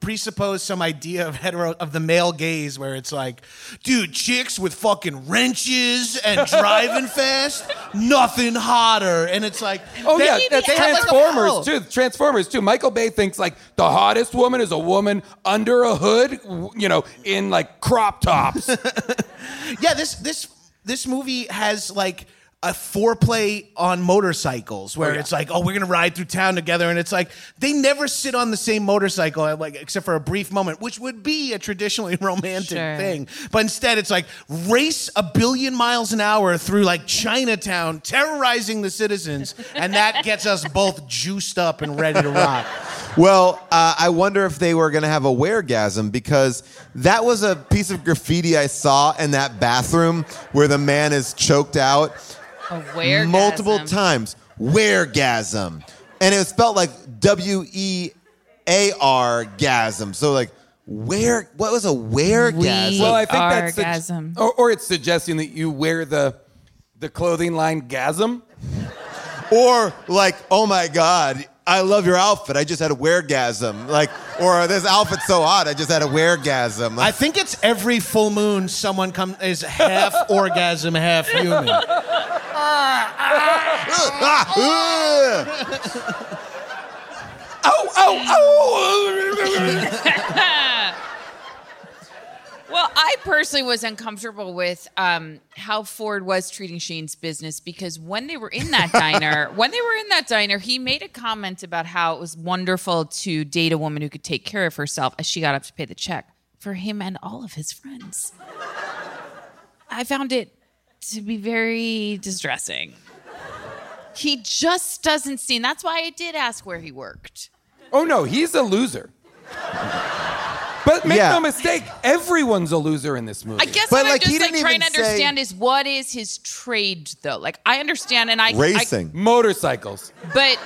Speaker 5: presuppose some idea of hetero of the male gaze where it's like, dude, chicks with fucking wrenches and driving fast, nothing hotter. And it's like,
Speaker 3: Oh
Speaker 5: they-
Speaker 3: yeah,
Speaker 5: they
Speaker 3: that's
Speaker 5: have, like, a
Speaker 3: Transformers
Speaker 5: pole.
Speaker 3: too. Transformers too. Michael Bay thinks like the hottest woman is a woman under a hood, w- you know, in like crop tops.
Speaker 5: Yeah, this this this movie has like a foreplay on motorcycles where
Speaker 3: Oh, yeah.
Speaker 5: it's like, oh, we're gonna ride through town together, and it's like they never sit on the same motorcycle, like except for a brief moment, which would be a traditionally romantic
Speaker 4: Sure.
Speaker 5: thing. But instead, it's like race a billion miles an hour through like Chinatown, terrorizing the citizens, and that gets us both juiced up and ready to rock.
Speaker 1: Well, uh, I wonder if they were going to have a weregasm, because that was a piece of graffiti I saw in that bathroom where the man is choked out
Speaker 4: A weregasm.
Speaker 1: multiple times. Weregasm. And it was spelled like W E A R gasm. So like, where, what was a weregasm?
Speaker 4: We-
Speaker 3: Well, I think that's sug-
Speaker 4: Orgasm.
Speaker 3: or, or it's suggesting that you wear the the clothing line gasm.
Speaker 1: Or like, oh my God, I love your outfit. I just had a weregasm. Like, or this outfit's so hot, I just had a weregasm.
Speaker 5: I
Speaker 1: Like,
Speaker 5: think it's every full moon someone come is half orgasm, half human.
Speaker 3: Oh, oh, oh!
Speaker 4: Well, I personally was uncomfortable with um, how Ford was treating Shane's business, because when they were in that diner, when they were in that diner, he made a comment about how it was wonderful to date a woman who could take care of herself as she got up to pay the check for him and all of his friends. I found it to be very distressing. He just doesn't seem. That's why I did ask where he worked.
Speaker 3: Oh no, he's a loser. But make
Speaker 1: Yeah.
Speaker 3: no mistake, everyone's a loser in this movie.
Speaker 4: I guess
Speaker 1: But,
Speaker 4: what I'm
Speaker 1: like, he
Speaker 4: just like
Speaker 1: didn't
Speaker 4: trying to
Speaker 1: even say-
Speaker 4: understand is what is his trade though? Like I understand and I
Speaker 1: racing.
Speaker 3: Motorcycles.
Speaker 4: I, but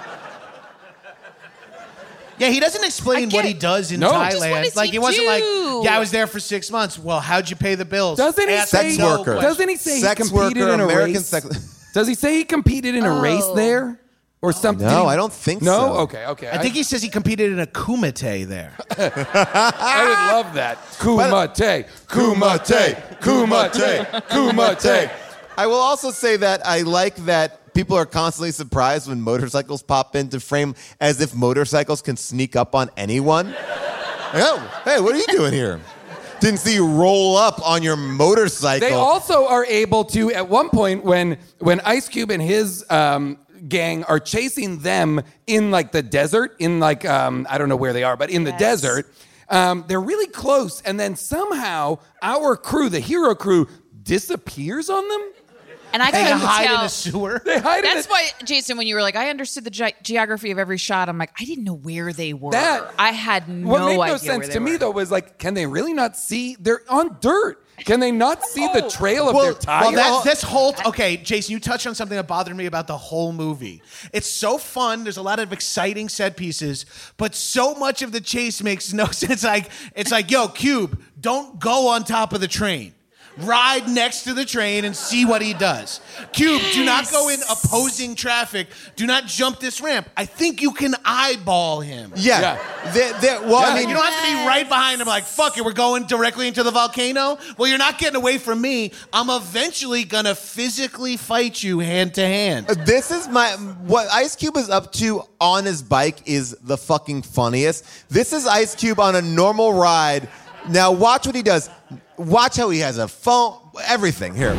Speaker 5: Yeah, he doesn't explain
Speaker 4: I
Speaker 5: what
Speaker 4: get-
Speaker 5: he does in
Speaker 3: No.
Speaker 5: Thailand.
Speaker 3: Just
Speaker 4: what does
Speaker 5: like
Speaker 4: he
Speaker 5: it wasn't like,
Speaker 4: do?
Speaker 5: yeah, I was there for six months. Well, how'd you pay the bills?
Speaker 3: Doesn't he
Speaker 5: Ask
Speaker 3: say-
Speaker 1: sex
Speaker 5: no
Speaker 1: worker.
Speaker 5: questions.
Speaker 3: Doesn't he say
Speaker 1: Sex
Speaker 3: he competed
Speaker 1: worker,
Speaker 3: in a
Speaker 1: American
Speaker 3: race?
Speaker 1: sex-
Speaker 3: Does he say he competed in a race
Speaker 4: Oh.
Speaker 3: there? Or something?
Speaker 1: No, I don't think
Speaker 3: no?
Speaker 1: so.
Speaker 3: Okay, okay.
Speaker 5: I think he says he competed in a kumite there.
Speaker 3: I would love that. Kumite, kumite, kumite, kumite.
Speaker 1: I will also say that I like that people are constantly surprised when motorcycles pop into frame, as if motorcycles can sneak up on anyone. Like, oh, hey, what are you doing here? Didn't see you roll up on your motorcycle.
Speaker 3: They also are able to, at one point, when when Ice Cube and his um, gang are chasing them in like the desert, in like um, I don't know where they are, but in the
Speaker 4: Yes.
Speaker 3: desert, um, they're really close, and then somehow our crew, the hero crew, disappears on them.
Speaker 4: and I
Speaker 5: They
Speaker 4: couldn't
Speaker 5: hide
Speaker 4: tell.
Speaker 5: in a sewer.
Speaker 3: They hide in
Speaker 4: That's
Speaker 3: it.
Speaker 4: why, Jason, when you were like, I understood the ge- geography of every shot, I'm like, I didn't know where they were.
Speaker 3: That-
Speaker 4: I had no
Speaker 3: What made
Speaker 4: idea
Speaker 3: no
Speaker 4: where
Speaker 3: sense
Speaker 4: they
Speaker 3: to me
Speaker 4: were.
Speaker 3: though was like, can they really not see? They're on dirt. Can they not see the
Speaker 4: Oh.
Speaker 3: trail of
Speaker 1: Well-
Speaker 3: their tires?
Speaker 5: Well, that's this whole okay, Jason. You touched on something that bothered me about the whole movie. It's so fun. There's a lot of exciting set pieces, but so much of the chase makes no sense. Like it's like, yo, Cube, don't go on top of the train. Ride next to the train and see what he does. Cube, do not go in opposing traffic. Do not jump this ramp. I think you can eyeball him.
Speaker 1: yeah.
Speaker 3: Yeah.
Speaker 1: They- they- well,
Speaker 3: Yeah.
Speaker 1: I mean,
Speaker 5: You don't have to be right behind him like, fuck it, we're going directly into the volcano. Well, you're not getting away from me. I'm eventually gonna physically fight you hand to hand.
Speaker 1: This is my what Ice Cube is up to on his bike is the fucking funniest. This is Ice Cube on a normal ride. Now watch what he does. Watch how he has a phone, everything here.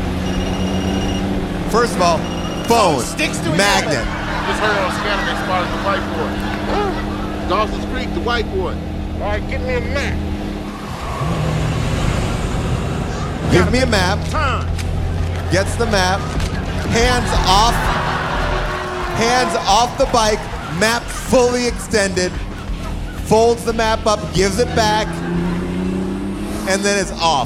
Speaker 1: First of all, phone,
Speaker 5: Sticks to his
Speaker 1: magnet.
Speaker 9: Just heard on Scanner they spotted the whiteboard. Dawson's Creek, the whiteboard. All right, get me a map.
Speaker 1: Give me a map.
Speaker 9: Time.
Speaker 1: Gets the map. Hands off. Hands off the bike. Map fully extended. Folds the map up. Gives it back. And then it's off.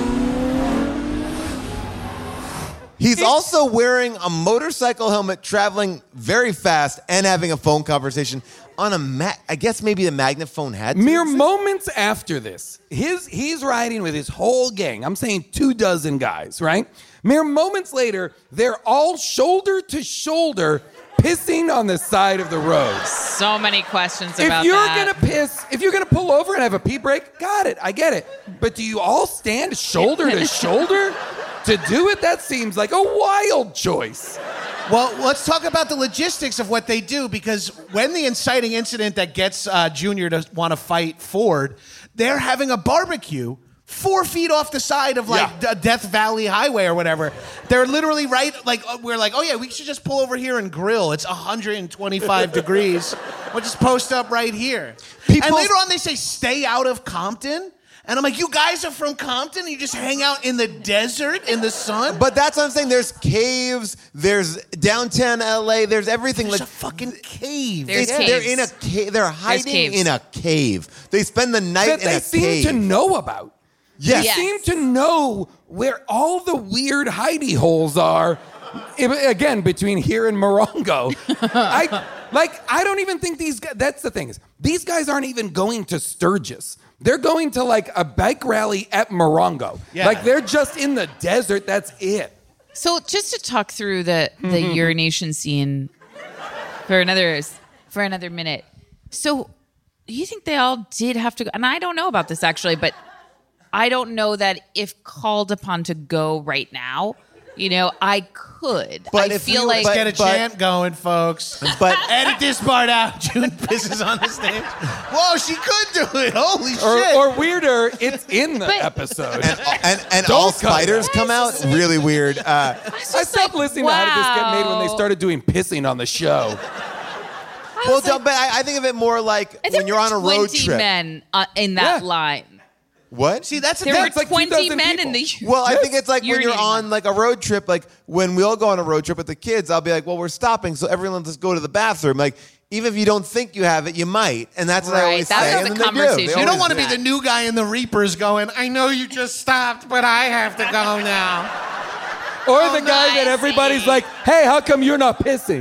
Speaker 1: He's also wearing a motorcycle helmet, traveling very fast, and having a phone conversation on a ma- I guess maybe the magnet phone had to
Speaker 3: Mere
Speaker 1: exist.
Speaker 3: moments after this, his he's riding with his whole gang. I'm saying two dozen guys, right? Mere moments later, they're all shoulder to shoulder pissing on the side of the road.
Speaker 4: So many questions
Speaker 3: If
Speaker 4: about
Speaker 3: you're
Speaker 4: that.
Speaker 3: gonna piss, if you're gonna pull over and have a pee break, got it, I get it. But do you all stand shoulder to shoulder to do it? That seems like a wild choice.
Speaker 5: Well, let's talk about the logistics of what they do, because when the inciting incident that gets uh, Junior to want to fight Ford, they're having a barbecue four feet off the side of like
Speaker 3: Yeah.
Speaker 5: D- Death Valley Highway or whatever. They're literally right, like uh, we're like, oh yeah, we should just pull over here and grill. It's one hundred twenty-five degrees. We'll just post up right here.
Speaker 1: People-
Speaker 5: And later on they say, stay out of Compton. And I'm like, you guys are from Compton and you just hang out in the desert in the sun?
Speaker 1: But that's what I'm saying. There's caves. There's downtown L A. There's everything.
Speaker 5: There's
Speaker 1: like
Speaker 5: a fucking cave.
Speaker 4: There's
Speaker 1: It's-
Speaker 4: caves.
Speaker 1: They're in a cave. They're hiding
Speaker 4: caves.
Speaker 1: in a cave. They spend the night
Speaker 3: That
Speaker 1: in
Speaker 3: they
Speaker 1: a
Speaker 3: seem
Speaker 1: cave.
Speaker 3: to know about.
Speaker 1: Yes.
Speaker 3: They
Speaker 4: Yes.
Speaker 3: seem to know where all the weird hidey holes are. I- Again, between here and Morongo. I like. I don't even think these guys. That's the thing is, these guys aren't even going to Sturgis. They're going to like a bike rally at Morongo.
Speaker 5: Yeah.
Speaker 3: Like they're just in the desert. That's it.
Speaker 4: So just to talk through the the urination scene for another for another minute. So you think they all did have to go? And I don't know about this actually, but I don't know that if called upon to go right now, you know, I could.
Speaker 1: But
Speaker 4: I
Speaker 1: if
Speaker 4: feel
Speaker 1: we-
Speaker 4: like
Speaker 1: but-
Speaker 5: Get a chant going, folks.
Speaker 1: But
Speaker 5: Edit this part out. June pisses on the stage. Whoa, she could do it. Holy
Speaker 3: Or,
Speaker 5: shit.
Speaker 3: or weirder, it's in the
Speaker 4: But-
Speaker 3: episode.
Speaker 1: and and, and
Speaker 3: Don't
Speaker 1: all
Speaker 3: cut
Speaker 1: spiders
Speaker 3: it.
Speaker 1: come out. Really weird. Uh,
Speaker 3: I stopped listening to How Did This Get Made when they
Speaker 4: wow.
Speaker 3: started doing pissing on the show.
Speaker 1: well,
Speaker 4: was like-
Speaker 1: don't- but I, I think of it more like
Speaker 4: I think
Speaker 1: when you're on a road
Speaker 4: twenty
Speaker 1: trip.
Speaker 4: men uh, in that
Speaker 3: Yeah.
Speaker 4: line.
Speaker 1: What?
Speaker 5: See, that's the
Speaker 4: There
Speaker 5: thing.
Speaker 4: were
Speaker 3: it's like
Speaker 4: twenty
Speaker 3: two thousand
Speaker 4: men
Speaker 3: people.
Speaker 4: in the.
Speaker 1: Well, I think it's like when you're
Speaker 4: urinating
Speaker 1: on
Speaker 4: line.
Speaker 1: like a road trip. Like when we all go on a road trip with the kids, I'll be like, "Well, we're stopping, so everyone just go to the bathroom." Like even if you don't think you have it, you might, and that's what I
Speaker 4: Right,
Speaker 1: always
Speaker 4: that
Speaker 1: say.
Speaker 4: was
Speaker 1: and
Speaker 4: the
Speaker 1: then they do.
Speaker 4: conversation.
Speaker 1: They
Speaker 5: You don't
Speaker 1: always
Speaker 5: want to
Speaker 1: do.
Speaker 5: be the new guy in the Reapers going, I know you just stopped, but I have to go now.
Speaker 3: Or
Speaker 4: Oh,
Speaker 3: the guy that
Speaker 4: nice.
Speaker 3: everybody's like, hey, how come you're not pissing?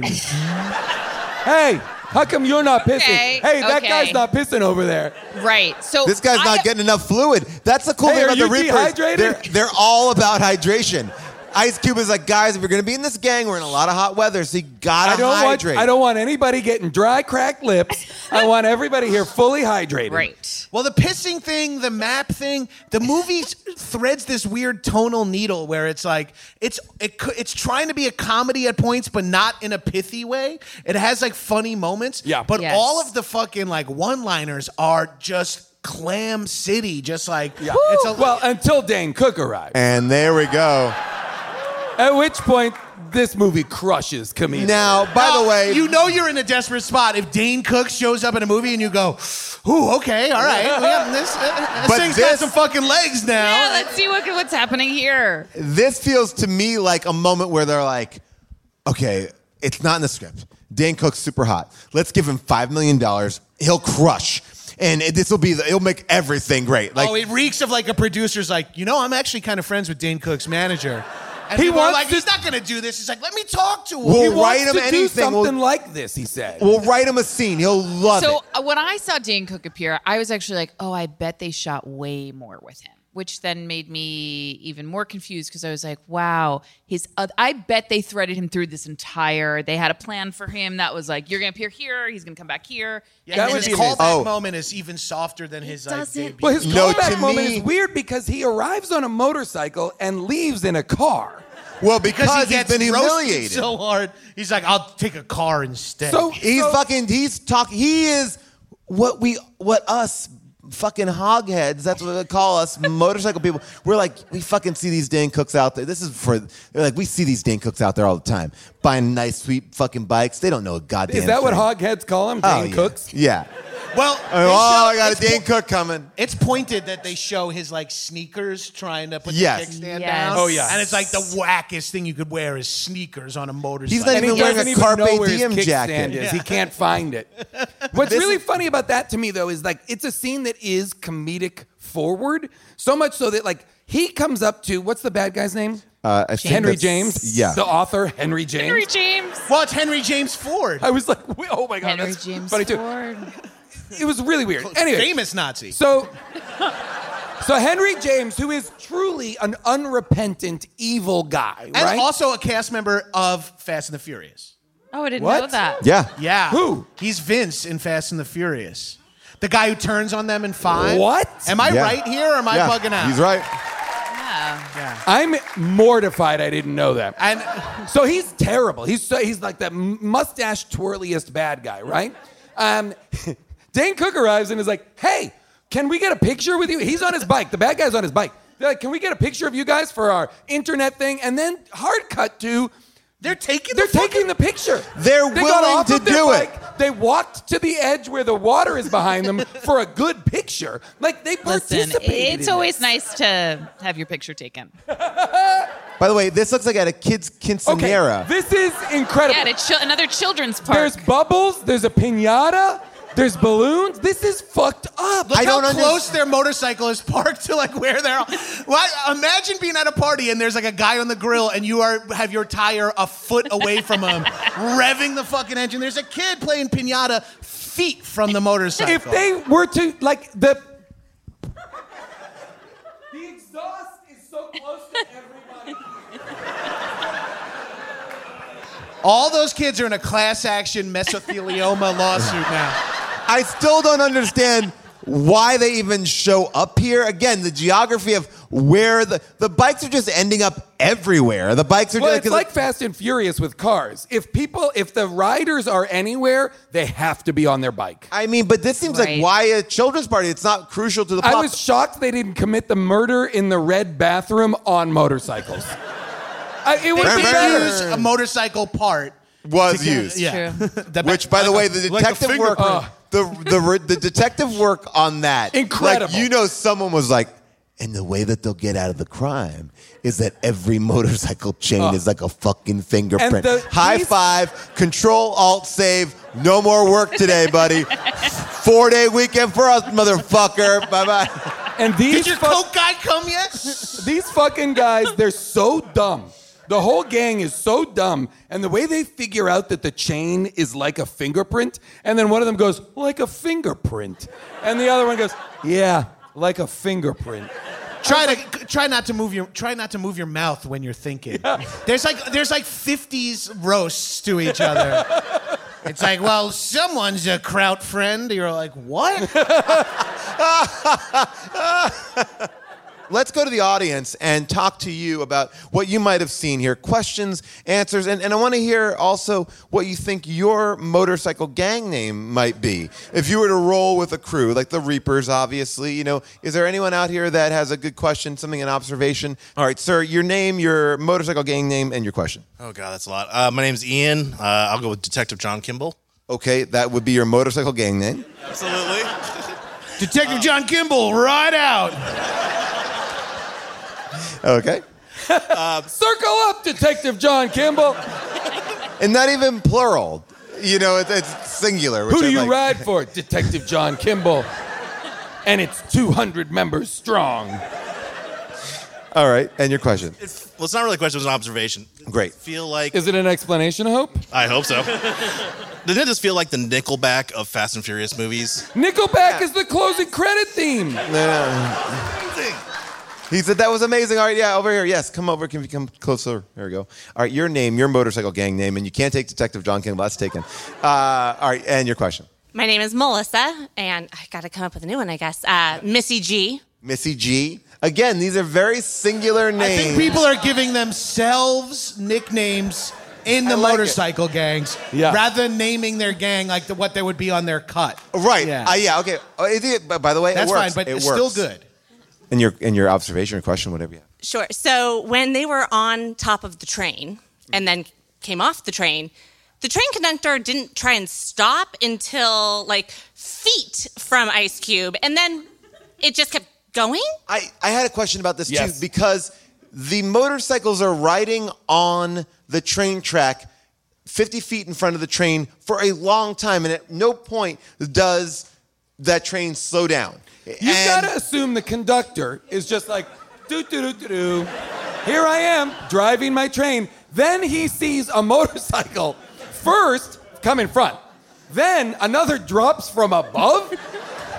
Speaker 3: Hey, how come you're not pissing?
Speaker 4: Okay,
Speaker 3: Hey, that
Speaker 4: okay.
Speaker 3: guy's not pissing over there.
Speaker 4: Right. So
Speaker 1: This guy's
Speaker 4: I-
Speaker 1: not getting enough fluid. That's the cool
Speaker 3: Hey,
Speaker 1: thing
Speaker 3: are
Speaker 1: about
Speaker 3: you
Speaker 1: the Reapers.
Speaker 3: dehydrated?
Speaker 1: They're, they're all about hydration. Ice Cube is like, guys, if you're gonna be in this gang, we're in a lot of hot weather, so you gotta
Speaker 3: I don't
Speaker 1: hydrate.
Speaker 3: want I don't want anybody getting dry, cracked lips. I want everybody here fully hydrated.
Speaker 4: Right.
Speaker 5: Well, the pissing thing, the map thing, the movie threads this weird tonal needle where it's like it's it, co- it's trying to be a comedy at points, but not in a pithy way. It has like funny moments,
Speaker 3: Yeah.
Speaker 5: But
Speaker 4: Yes.
Speaker 5: all of the fucking like one-liners are just clam city, just like
Speaker 3: Yeah.
Speaker 5: it's a
Speaker 3: Well, until Dane Cook arrives.
Speaker 1: And there we go.
Speaker 3: At which point, this movie crushes comedians.
Speaker 1: Now, by
Speaker 5: Now,
Speaker 1: the way,
Speaker 5: you know you're in a desperate spot if Dane Cook shows up in a movie and you go, "Ooh, okay, all right, we got this, uh, this
Speaker 1: But
Speaker 5: thing's got
Speaker 1: this-
Speaker 5: some fucking legs now."
Speaker 4: Yeah, let's see what what's happening here.
Speaker 1: this feels to me like a moment where they're like, okay, it's not in the script. Dan Cook's super hot. Let's give him five million dollars. He'll crush. And this will be, the, it'll make everything great. Like,
Speaker 5: Oh, it reeks of like a producer's like, you know, I'm actually kind of friends with Dane Cook's manager. And
Speaker 3: He
Speaker 5: people are
Speaker 3: wants
Speaker 5: like,
Speaker 3: to-
Speaker 5: he's not going to do this. He's like, let me talk to him.
Speaker 1: We'll
Speaker 3: He
Speaker 1: write
Speaker 3: wants
Speaker 1: him
Speaker 3: to do
Speaker 1: anything. We'll-
Speaker 3: something like this, he said.
Speaker 1: we'll write him a scene. He'll love
Speaker 4: So
Speaker 1: it.
Speaker 4: uh, when I saw Dane Cook appear, I was actually like, oh, I bet they shot way more with him, which then made me even more confused because I was like, wow, his. Uh, I bet they threaded him through this entire. They had a plan for him that was like, you're gonna appear here, he's gonna come back here.
Speaker 5: Yeah,
Speaker 3: That
Speaker 5: and
Speaker 3: would
Speaker 5: his
Speaker 3: be amazing.
Speaker 5: callback
Speaker 1: Oh.
Speaker 5: moment is even softer than his like,
Speaker 4: doesn't-
Speaker 5: debut.
Speaker 3: Well, his
Speaker 1: No,
Speaker 3: callback
Speaker 1: to
Speaker 3: moment
Speaker 1: me-
Speaker 3: is weird because he arrives on a motorcycle and leaves in a car.
Speaker 1: Well, because,
Speaker 5: because he
Speaker 1: he's
Speaker 5: gets
Speaker 1: been
Speaker 5: roasted
Speaker 1: humiliated.
Speaker 5: so hard, he's like, I'll take a car instead.
Speaker 3: So
Speaker 1: he's
Speaker 3: so-
Speaker 1: fucking, he's talking, he is what we, what us fucking hogheads, that's what they call us, motorcycle people. We're like, we fucking see these Dane Cooks out there. This is for, they're like, we see these Dane Cooks out there all the time. Buying nice, sweet fucking bikes. They don't know a goddamn
Speaker 3: Is that what
Speaker 1: thing.
Speaker 3: hogheads call him?
Speaker 1: Oh,
Speaker 3: Dane
Speaker 1: yeah.
Speaker 3: Cooks?
Speaker 1: Yeah.
Speaker 5: well,
Speaker 1: Oh,
Speaker 5: they show-
Speaker 1: I got a
Speaker 5: it's
Speaker 1: Dane
Speaker 5: po-
Speaker 1: Cook coming.
Speaker 5: It's pointed that they show his like sneakers trying to put
Speaker 1: Yes.
Speaker 5: the kickstand
Speaker 4: Yes.
Speaker 5: down.
Speaker 3: Oh, yeah.
Speaker 5: And it's like the wackest thing you could wear is sneakers on a motorcycle.
Speaker 1: He's not
Speaker 3: And he
Speaker 1: even wearing
Speaker 3: doesn't
Speaker 1: a
Speaker 3: even
Speaker 1: Carpe
Speaker 3: know where his
Speaker 1: Diem
Speaker 3: kickstand
Speaker 1: jacket.
Speaker 3: is. He can't find it. What's
Speaker 1: This
Speaker 3: really
Speaker 1: is-
Speaker 3: funny about that to me, though, is like it's a scene that is comedic forward. So much so that like he comes up to what's the bad guy's name?
Speaker 1: Uh, I think
Speaker 3: Henry
Speaker 1: that's-
Speaker 3: James.
Speaker 1: Yeah.
Speaker 3: The author Henry James.
Speaker 4: Henry James.
Speaker 5: Well, it's Henry James Ford.
Speaker 3: I was like, wait, oh my god,
Speaker 4: Henry
Speaker 3: that's
Speaker 4: James
Speaker 3: funny too.
Speaker 4: Ford.
Speaker 3: It was really weird. Anyway,
Speaker 5: Famous Nazi.
Speaker 3: So, so Henry James, who is truly an unrepentant evil guy,
Speaker 5: And
Speaker 3: right?
Speaker 5: also a cast member of Fast and the Furious.
Speaker 4: Oh, I didn't
Speaker 3: What?
Speaker 4: know that.
Speaker 1: Yeah.
Speaker 5: Yeah.
Speaker 3: Who?
Speaker 5: He's Vince in Fast and the Furious. The guy who turns on them in five.
Speaker 3: What?
Speaker 5: Am I
Speaker 1: Yeah.
Speaker 5: right here or am I
Speaker 1: yeah.
Speaker 5: bugging out?
Speaker 1: He's right.
Speaker 4: Yeah.
Speaker 3: I'm mortified I didn't know that.
Speaker 5: And
Speaker 3: So he's terrible. He's so, he's like the mustache twirliest bad guy, right? Um, Dane Cook arrives and is like, "Hey, can we get a picture with you?" He's on his bike. The bad guy's on his bike. They're like, "Can we get a picture of you guys for our internet thing?" And then hard cut to
Speaker 5: they're taking
Speaker 3: they're
Speaker 5: the fucking-
Speaker 3: taking the picture.
Speaker 1: They're
Speaker 3: they got
Speaker 1: willing
Speaker 3: off
Speaker 1: to
Speaker 3: of their
Speaker 1: do it.
Speaker 3: bike. They walked to the edge where the water is behind them for a good picture. Like they
Speaker 4: Listen,
Speaker 3: participated.
Speaker 4: it's
Speaker 3: in
Speaker 4: always
Speaker 3: this.
Speaker 4: nice to have your picture taken.
Speaker 1: By the way, this looks like at a kid's
Speaker 3: Okay,
Speaker 1: quinceanera.
Speaker 3: this is incredible.
Speaker 4: Yeah, at a chil- another children's park.
Speaker 3: There's bubbles. There's a piñata. There's balloons. This is fucked up.
Speaker 5: Look
Speaker 1: I
Speaker 5: how
Speaker 1: don't
Speaker 5: close
Speaker 1: understand-
Speaker 5: their motorcycle is parked to like where they're. Well, imagine being at a party and there's like a guy on the grill and you are have your tire a foot away from him, revving the fucking engine. There's a kid playing piñata feet from the motorcycle.
Speaker 3: If they were to like the the exhaust is so close to everybody.
Speaker 5: All those kids are in a class action mesothelioma lawsuit now.
Speaker 1: I still don't understand why they even show up here. Again, the geography of where the the bikes are just ending up everywhere. The bikes are
Speaker 3: Well,
Speaker 1: just
Speaker 3: it's like Fast and Furious with cars. If people, if the riders are anywhere, they have to be on their bike.
Speaker 1: I mean, but this seems
Speaker 4: Right.
Speaker 1: like why a children's party? It's not crucial to the plot.
Speaker 3: I was shocked they didn't commit the murder in the red bathroom on motorcycles. I, it would
Speaker 1: They
Speaker 3: be
Speaker 1: did
Speaker 3: better.
Speaker 5: Use a motorcycle part.
Speaker 1: was
Speaker 5: to get-
Speaker 1: used.
Speaker 5: Yeah. The
Speaker 1: Which,
Speaker 5: back-
Speaker 1: by the
Speaker 5: like
Speaker 1: way,
Speaker 5: a-
Speaker 1: the
Speaker 5: like a
Speaker 1: detective work,
Speaker 5: fingerprint.
Speaker 1: the, the the the detective work on that,
Speaker 3: Incredible.
Speaker 1: Like, you know, someone was like, and the way that they'll get out of the crime is that every motorcycle chain is like a fucking fingerprint.
Speaker 3: And the-
Speaker 1: High
Speaker 3: these-
Speaker 1: five, Control Alt Save. No more work today, buddy. Four day weekend for us, motherfucker. Bye bye.
Speaker 3: And these
Speaker 5: Did your
Speaker 3: fuck-
Speaker 5: coke guy come yet?
Speaker 3: These fucking guys, they're so dumb. The whole gang is so dumb. And the way they figure out that the chain is like a fingerprint, and then one of them goes, like a fingerprint. And the other one goes, yeah, like a fingerprint.
Speaker 5: Try to try not to move your try not to move your mouth when you're thinking. There's like there's like fifties roasts to each other. It's like, well, someone's a Kraut friend. You're like, what?
Speaker 1: Let's go to the audience and talk to you about what you might have seen here. Questions, answers, and, and I want to hear also what you think your motorcycle gang name might be. If you were to roll with a crew, like the Reapers, obviously, you know, is there anyone out here that has a good question, something, an observation? All right, sir, your name, your motorcycle gang name, and your question.
Speaker 10: Oh, God, that's a lot. Uh, my name's Ian. Uh, I'll go with Detective John Kimball.
Speaker 1: Okay, that would be your motorcycle gang name.
Speaker 10: Absolutely.
Speaker 5: Detective John Kimball, right out.
Speaker 1: Okay.
Speaker 3: Circle up, Detective John Kimball.
Speaker 1: And not even plural. You know, it's, it's singular. Which
Speaker 3: Who do
Speaker 1: I
Speaker 3: you
Speaker 1: like.
Speaker 3: ride for? Detective John Kimball. And it's two hundred members strong.
Speaker 1: All right, and your question.
Speaker 10: It's, well, it's not really a question, it was an observation.
Speaker 1: Great.
Speaker 10: I feel like...
Speaker 3: Is it an explanation, I hope?
Speaker 10: I hope so. Didn't it just feel like the Nickelback of Fast and Furious movies?
Speaker 3: Nickelback is the closing credit theme.
Speaker 1: He said that was amazing. All right, yeah, over here. Yes, come over. Can you come closer? There we go. All right, your name, your motorcycle gang name, and you can't take Detective John Kimball. That's taken. Uh, all right, and your question.
Speaker 11: My name is Melissa, and I got to come up with a new one, I guess. Uh, Missy G.
Speaker 1: Missy G. Again, these are very singular
Speaker 5: I
Speaker 1: names.
Speaker 5: think people are giving themselves nicknames in the
Speaker 1: I like
Speaker 5: motorcycle gangs
Speaker 3: Yeah.
Speaker 5: rather than naming their gang like the, what they would be on their cut.
Speaker 1: Right.
Speaker 5: Yeah.
Speaker 1: Uh, yeah, okay. Uh, is it- but by the way,
Speaker 5: That's
Speaker 1: it works.
Speaker 5: fine, but
Speaker 1: it
Speaker 5: it's
Speaker 1: works.
Speaker 5: still good.
Speaker 1: And your, and your observation or question, whatever you have.
Speaker 11: Sure. So when they were on top of the train and then came off the train, the train conductor didn't try and stop until like feet from Ice Cube, and then it just kept going?
Speaker 1: I, I had a question about this
Speaker 3: Yes.
Speaker 1: too, because the motorcycles are riding on the train track fifty feet in front of the train for a long time, and at no point does that train slow down.
Speaker 3: You
Speaker 1: And-
Speaker 3: gotta assume the conductor is just like, doo doo doo doo doo. Here I am, driving my train. Then he sees a motorcycle first come in front. Then another drops from above.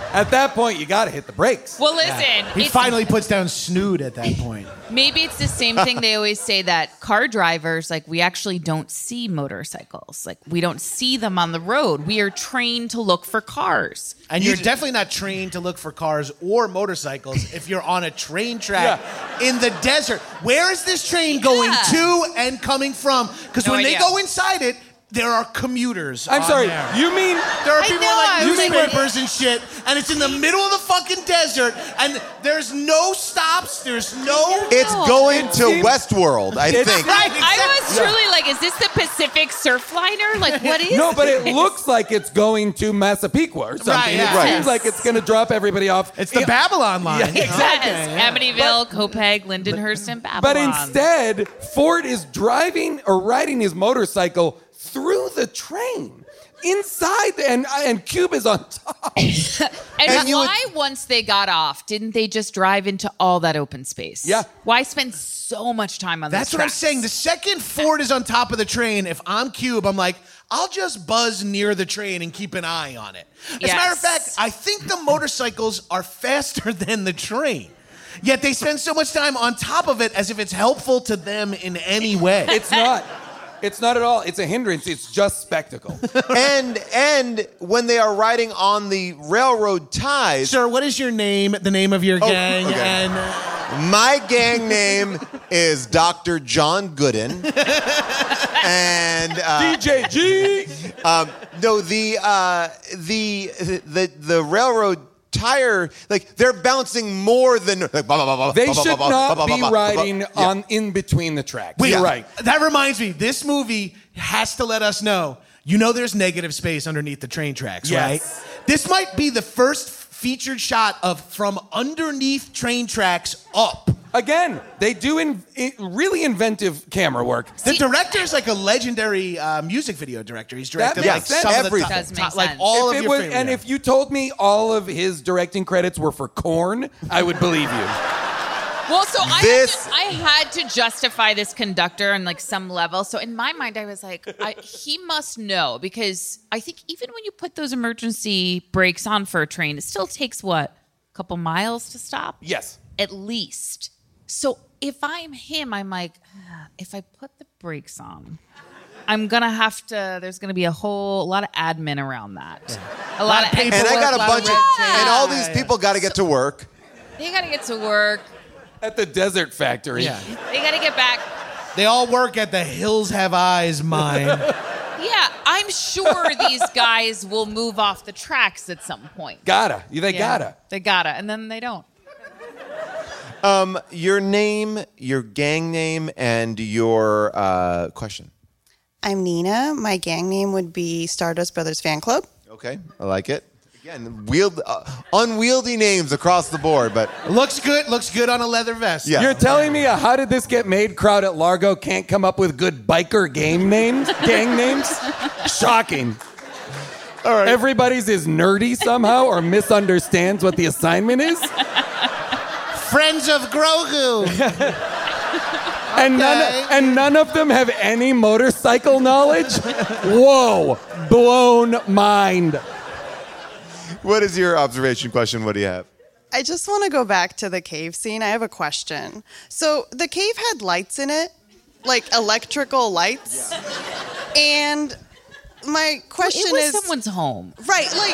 Speaker 3: At that point, you gotta hit the brakes.
Speaker 4: Well, listen.
Speaker 5: He
Speaker 4: it's-
Speaker 5: finally puts down snood at that point.
Speaker 4: Maybe it's the same thing they always say that car drivers, like, we actually don't see motorcycles. Like, we don't see them on the road. We are trained to look for cars.
Speaker 5: And you're definitely not trained to look for cars or motorcycles if you're on a train track in the desert. Where is this train going
Speaker 4: Yeah.
Speaker 5: to and coming from? Because
Speaker 4: No
Speaker 5: when
Speaker 4: idea.
Speaker 5: they go inside it, there are commuters.
Speaker 3: I'm
Speaker 5: on
Speaker 3: sorry,
Speaker 5: there.
Speaker 3: you mean
Speaker 5: There are
Speaker 4: I
Speaker 5: people
Speaker 4: know, I
Speaker 5: like
Speaker 4: was like-
Speaker 5: newspapers and shit, and it's in the middle of the fucking desert, and there's no stops, there's no...
Speaker 1: It's going to
Speaker 3: seems-
Speaker 1: Westworld, I
Speaker 3: It's-
Speaker 1: think.
Speaker 5: Right,
Speaker 4: I was
Speaker 5: exactly.
Speaker 4: truly like, is this the Pacific Surfliner? Like, what is
Speaker 3: No, but
Speaker 4: this?
Speaker 3: it looks like it's going to Massapequa or something.
Speaker 5: Right, yeah.
Speaker 3: It
Speaker 1: Right.
Speaker 3: seems like it's going to drop everybody off.
Speaker 5: It's the
Speaker 3: Yeah,
Speaker 5: Babylon line.
Speaker 3: Yeah, exactly.
Speaker 4: Yes,
Speaker 5: Okay, yeah.
Speaker 4: Amityville, Copiague, Lindenhurst, and Babylon.
Speaker 3: But instead, Ford is driving or riding his motorcycle through the train. Inside, and and Cube is on top.
Speaker 4: and,
Speaker 1: And you would-
Speaker 4: why, once they got off, didn't they just drive into all that open space?
Speaker 3: Yeah.
Speaker 4: Why spend so much time on
Speaker 5: That's
Speaker 4: those
Speaker 5: what I'm
Speaker 4: tracks?
Speaker 5: saying. The second Ford is on top of the train, if I'm Cube, I'm like, I'll just buzz near the train and keep an eye on it. As a matter of
Speaker 4: Yes.
Speaker 5: fact, I think the motorcycles are faster than the train. Yet they spend so much time on top of it as if it's helpful to them in any way.
Speaker 3: It's not. It's not at all. It's a hindrance. It's just spectacle.
Speaker 1: and and when they are riding on the railroad ties,
Speaker 5: Sir, what is your name, the name of your
Speaker 1: Oh,
Speaker 5: gang,
Speaker 1: okay.
Speaker 5: and uh,
Speaker 1: my gang name is Doctor John Gooden. and uh,
Speaker 3: D J G.
Speaker 1: um, no, the uh, the the the railroad tire, like they're bouncing more than like, blah, blah, blah, blah,
Speaker 3: They
Speaker 1: blah, blah,
Speaker 3: should
Speaker 1: blah,
Speaker 3: not
Speaker 1: blah,
Speaker 3: be
Speaker 1: blah, blah,
Speaker 3: riding
Speaker 1: blah. Yeah.
Speaker 3: on in between the tracks.
Speaker 5: Wait,
Speaker 3: You're right.
Speaker 5: That reminds me, this movie has to let us know, you know there's negative space underneath the train tracks,
Speaker 3: Yes.
Speaker 5: right? This might be the first featured shot of from underneath train tracks up.
Speaker 3: Again, they do in, in really inventive camera work.
Speaker 5: The director is like a legendary uh, music video director. He's directed
Speaker 3: makes
Speaker 5: like
Speaker 3: sense.
Speaker 5: some of the
Speaker 1: Everything.
Speaker 5: top,
Speaker 4: Does make
Speaker 5: top- like
Speaker 4: sense.
Speaker 5: all
Speaker 3: If
Speaker 5: of
Speaker 3: it
Speaker 5: your
Speaker 3: was-
Speaker 5: favorite.
Speaker 3: and if you told me all of his directing credits were for Korn, I would believe you.
Speaker 4: Well, so I,
Speaker 1: This-
Speaker 4: had to, I had to justify this conductor on like some level. So in my mind, I was like, I, he must know, because I think even when you put those emergency brakes on for a train, it still takes what, a couple miles to stop?
Speaker 3: Yes.
Speaker 4: At least. So if I'm him, I'm like, "Ah, if I put the brakes on, I'm gonna have to. There's gonna be a whole a lot of admin around that. A lot of
Speaker 5: paperwork,
Speaker 1: And I got a
Speaker 5: lot of
Speaker 1: bunch of,
Speaker 5: red tape.
Speaker 1: and all these
Speaker 5: Yeah.
Speaker 1: people got to get to work.
Speaker 4: They gotta get to work.
Speaker 3: At the Desert Factory.
Speaker 5: Yeah.
Speaker 4: They gotta get back.
Speaker 5: They all work at the Hills Have Eyes mine.
Speaker 4: Yeah, I'm sure these guys will move off the tracks at some point.
Speaker 3: Gotta. They
Speaker 4: Yeah.
Speaker 3: gotta.
Speaker 4: They gotta, and then they don't.
Speaker 1: Um, your name, your gang name, and your uh, question.
Speaker 12: I'm Nina. My gang name would be Stardust Brothers Fan Club.
Speaker 1: Okay, I like it. Again, wield, uh, unwieldy names across the board, but
Speaker 5: Looks good. Looks good on a leather vest.
Speaker 1: Yeah.
Speaker 3: You're telling me a How Did This Get Made crowd at Largo can't come up with good biker game names, gang names? Shocking.
Speaker 1: all right.
Speaker 3: Everybody's is nerdy somehow or misunderstands what the assignment is.
Speaker 5: Friends of Grogu.
Speaker 3: And none,
Speaker 5: Okay.
Speaker 3: and none of them have any motorcycle knowledge? Whoa, blown mind.
Speaker 1: What is your observation question? What do you have?
Speaker 12: I just want to go back to the cave scene. I have a question. So the cave had lights in it, like electrical lights. And my question
Speaker 4: It was
Speaker 12: is
Speaker 4: someone's home.
Speaker 12: right, like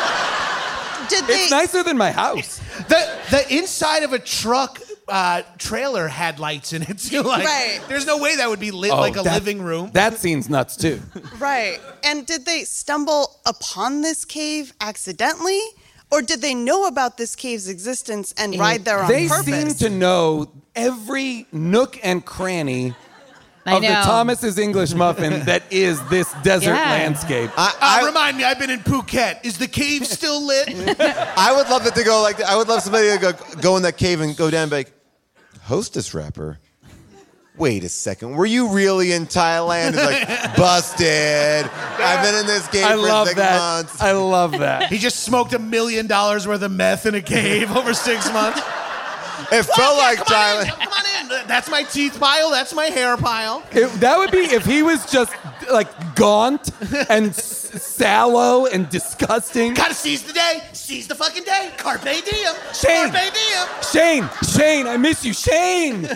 Speaker 12: did they
Speaker 3: It's nicer than my house.
Speaker 5: The the inside of a truck uh, trailer had lights in it too. Like,
Speaker 12: Right.
Speaker 5: there's no way that would be lit
Speaker 3: Oh,
Speaker 5: like a
Speaker 3: that-
Speaker 5: living room.
Speaker 3: That scene's nuts too.
Speaker 12: Right. And did they stumble upon this cave accidentally? Or did they know about this cave's existence and ride there on
Speaker 3: They
Speaker 12: purpose?
Speaker 3: seem to know every nook and cranny
Speaker 4: I
Speaker 3: of the
Speaker 4: know.
Speaker 3: Thomas's English muffin that is this desert
Speaker 4: Yeah.
Speaker 3: landscape.
Speaker 5: Uh,
Speaker 1: I,
Speaker 5: remind me, I've been in Phuket. Is the cave still lit?
Speaker 1: I, I would love it to go like, I would love somebody to go, go in that cave and go down and be like, hostess rapper. Wait a second, were you really in Thailand? It's like, busted. I've been in this cave
Speaker 3: I
Speaker 1: for
Speaker 3: love
Speaker 1: six
Speaker 3: that.
Speaker 1: months.
Speaker 3: I love that.
Speaker 5: He just smoked a million dollars worth of meth in a cave over six months.
Speaker 1: It felt like
Speaker 5: Come on in,
Speaker 1: Thailand.
Speaker 5: come on in. fine. That's my teeth pile. That's my hair pile.
Speaker 3: It, that would be if he was just like gaunt and s- sallow and disgusting.
Speaker 5: Gotta seize the day. Seize the fucking day. Carpe diem.
Speaker 3: Shane.
Speaker 5: Carpe diem.
Speaker 3: Shane, Shane, I miss you, Shane.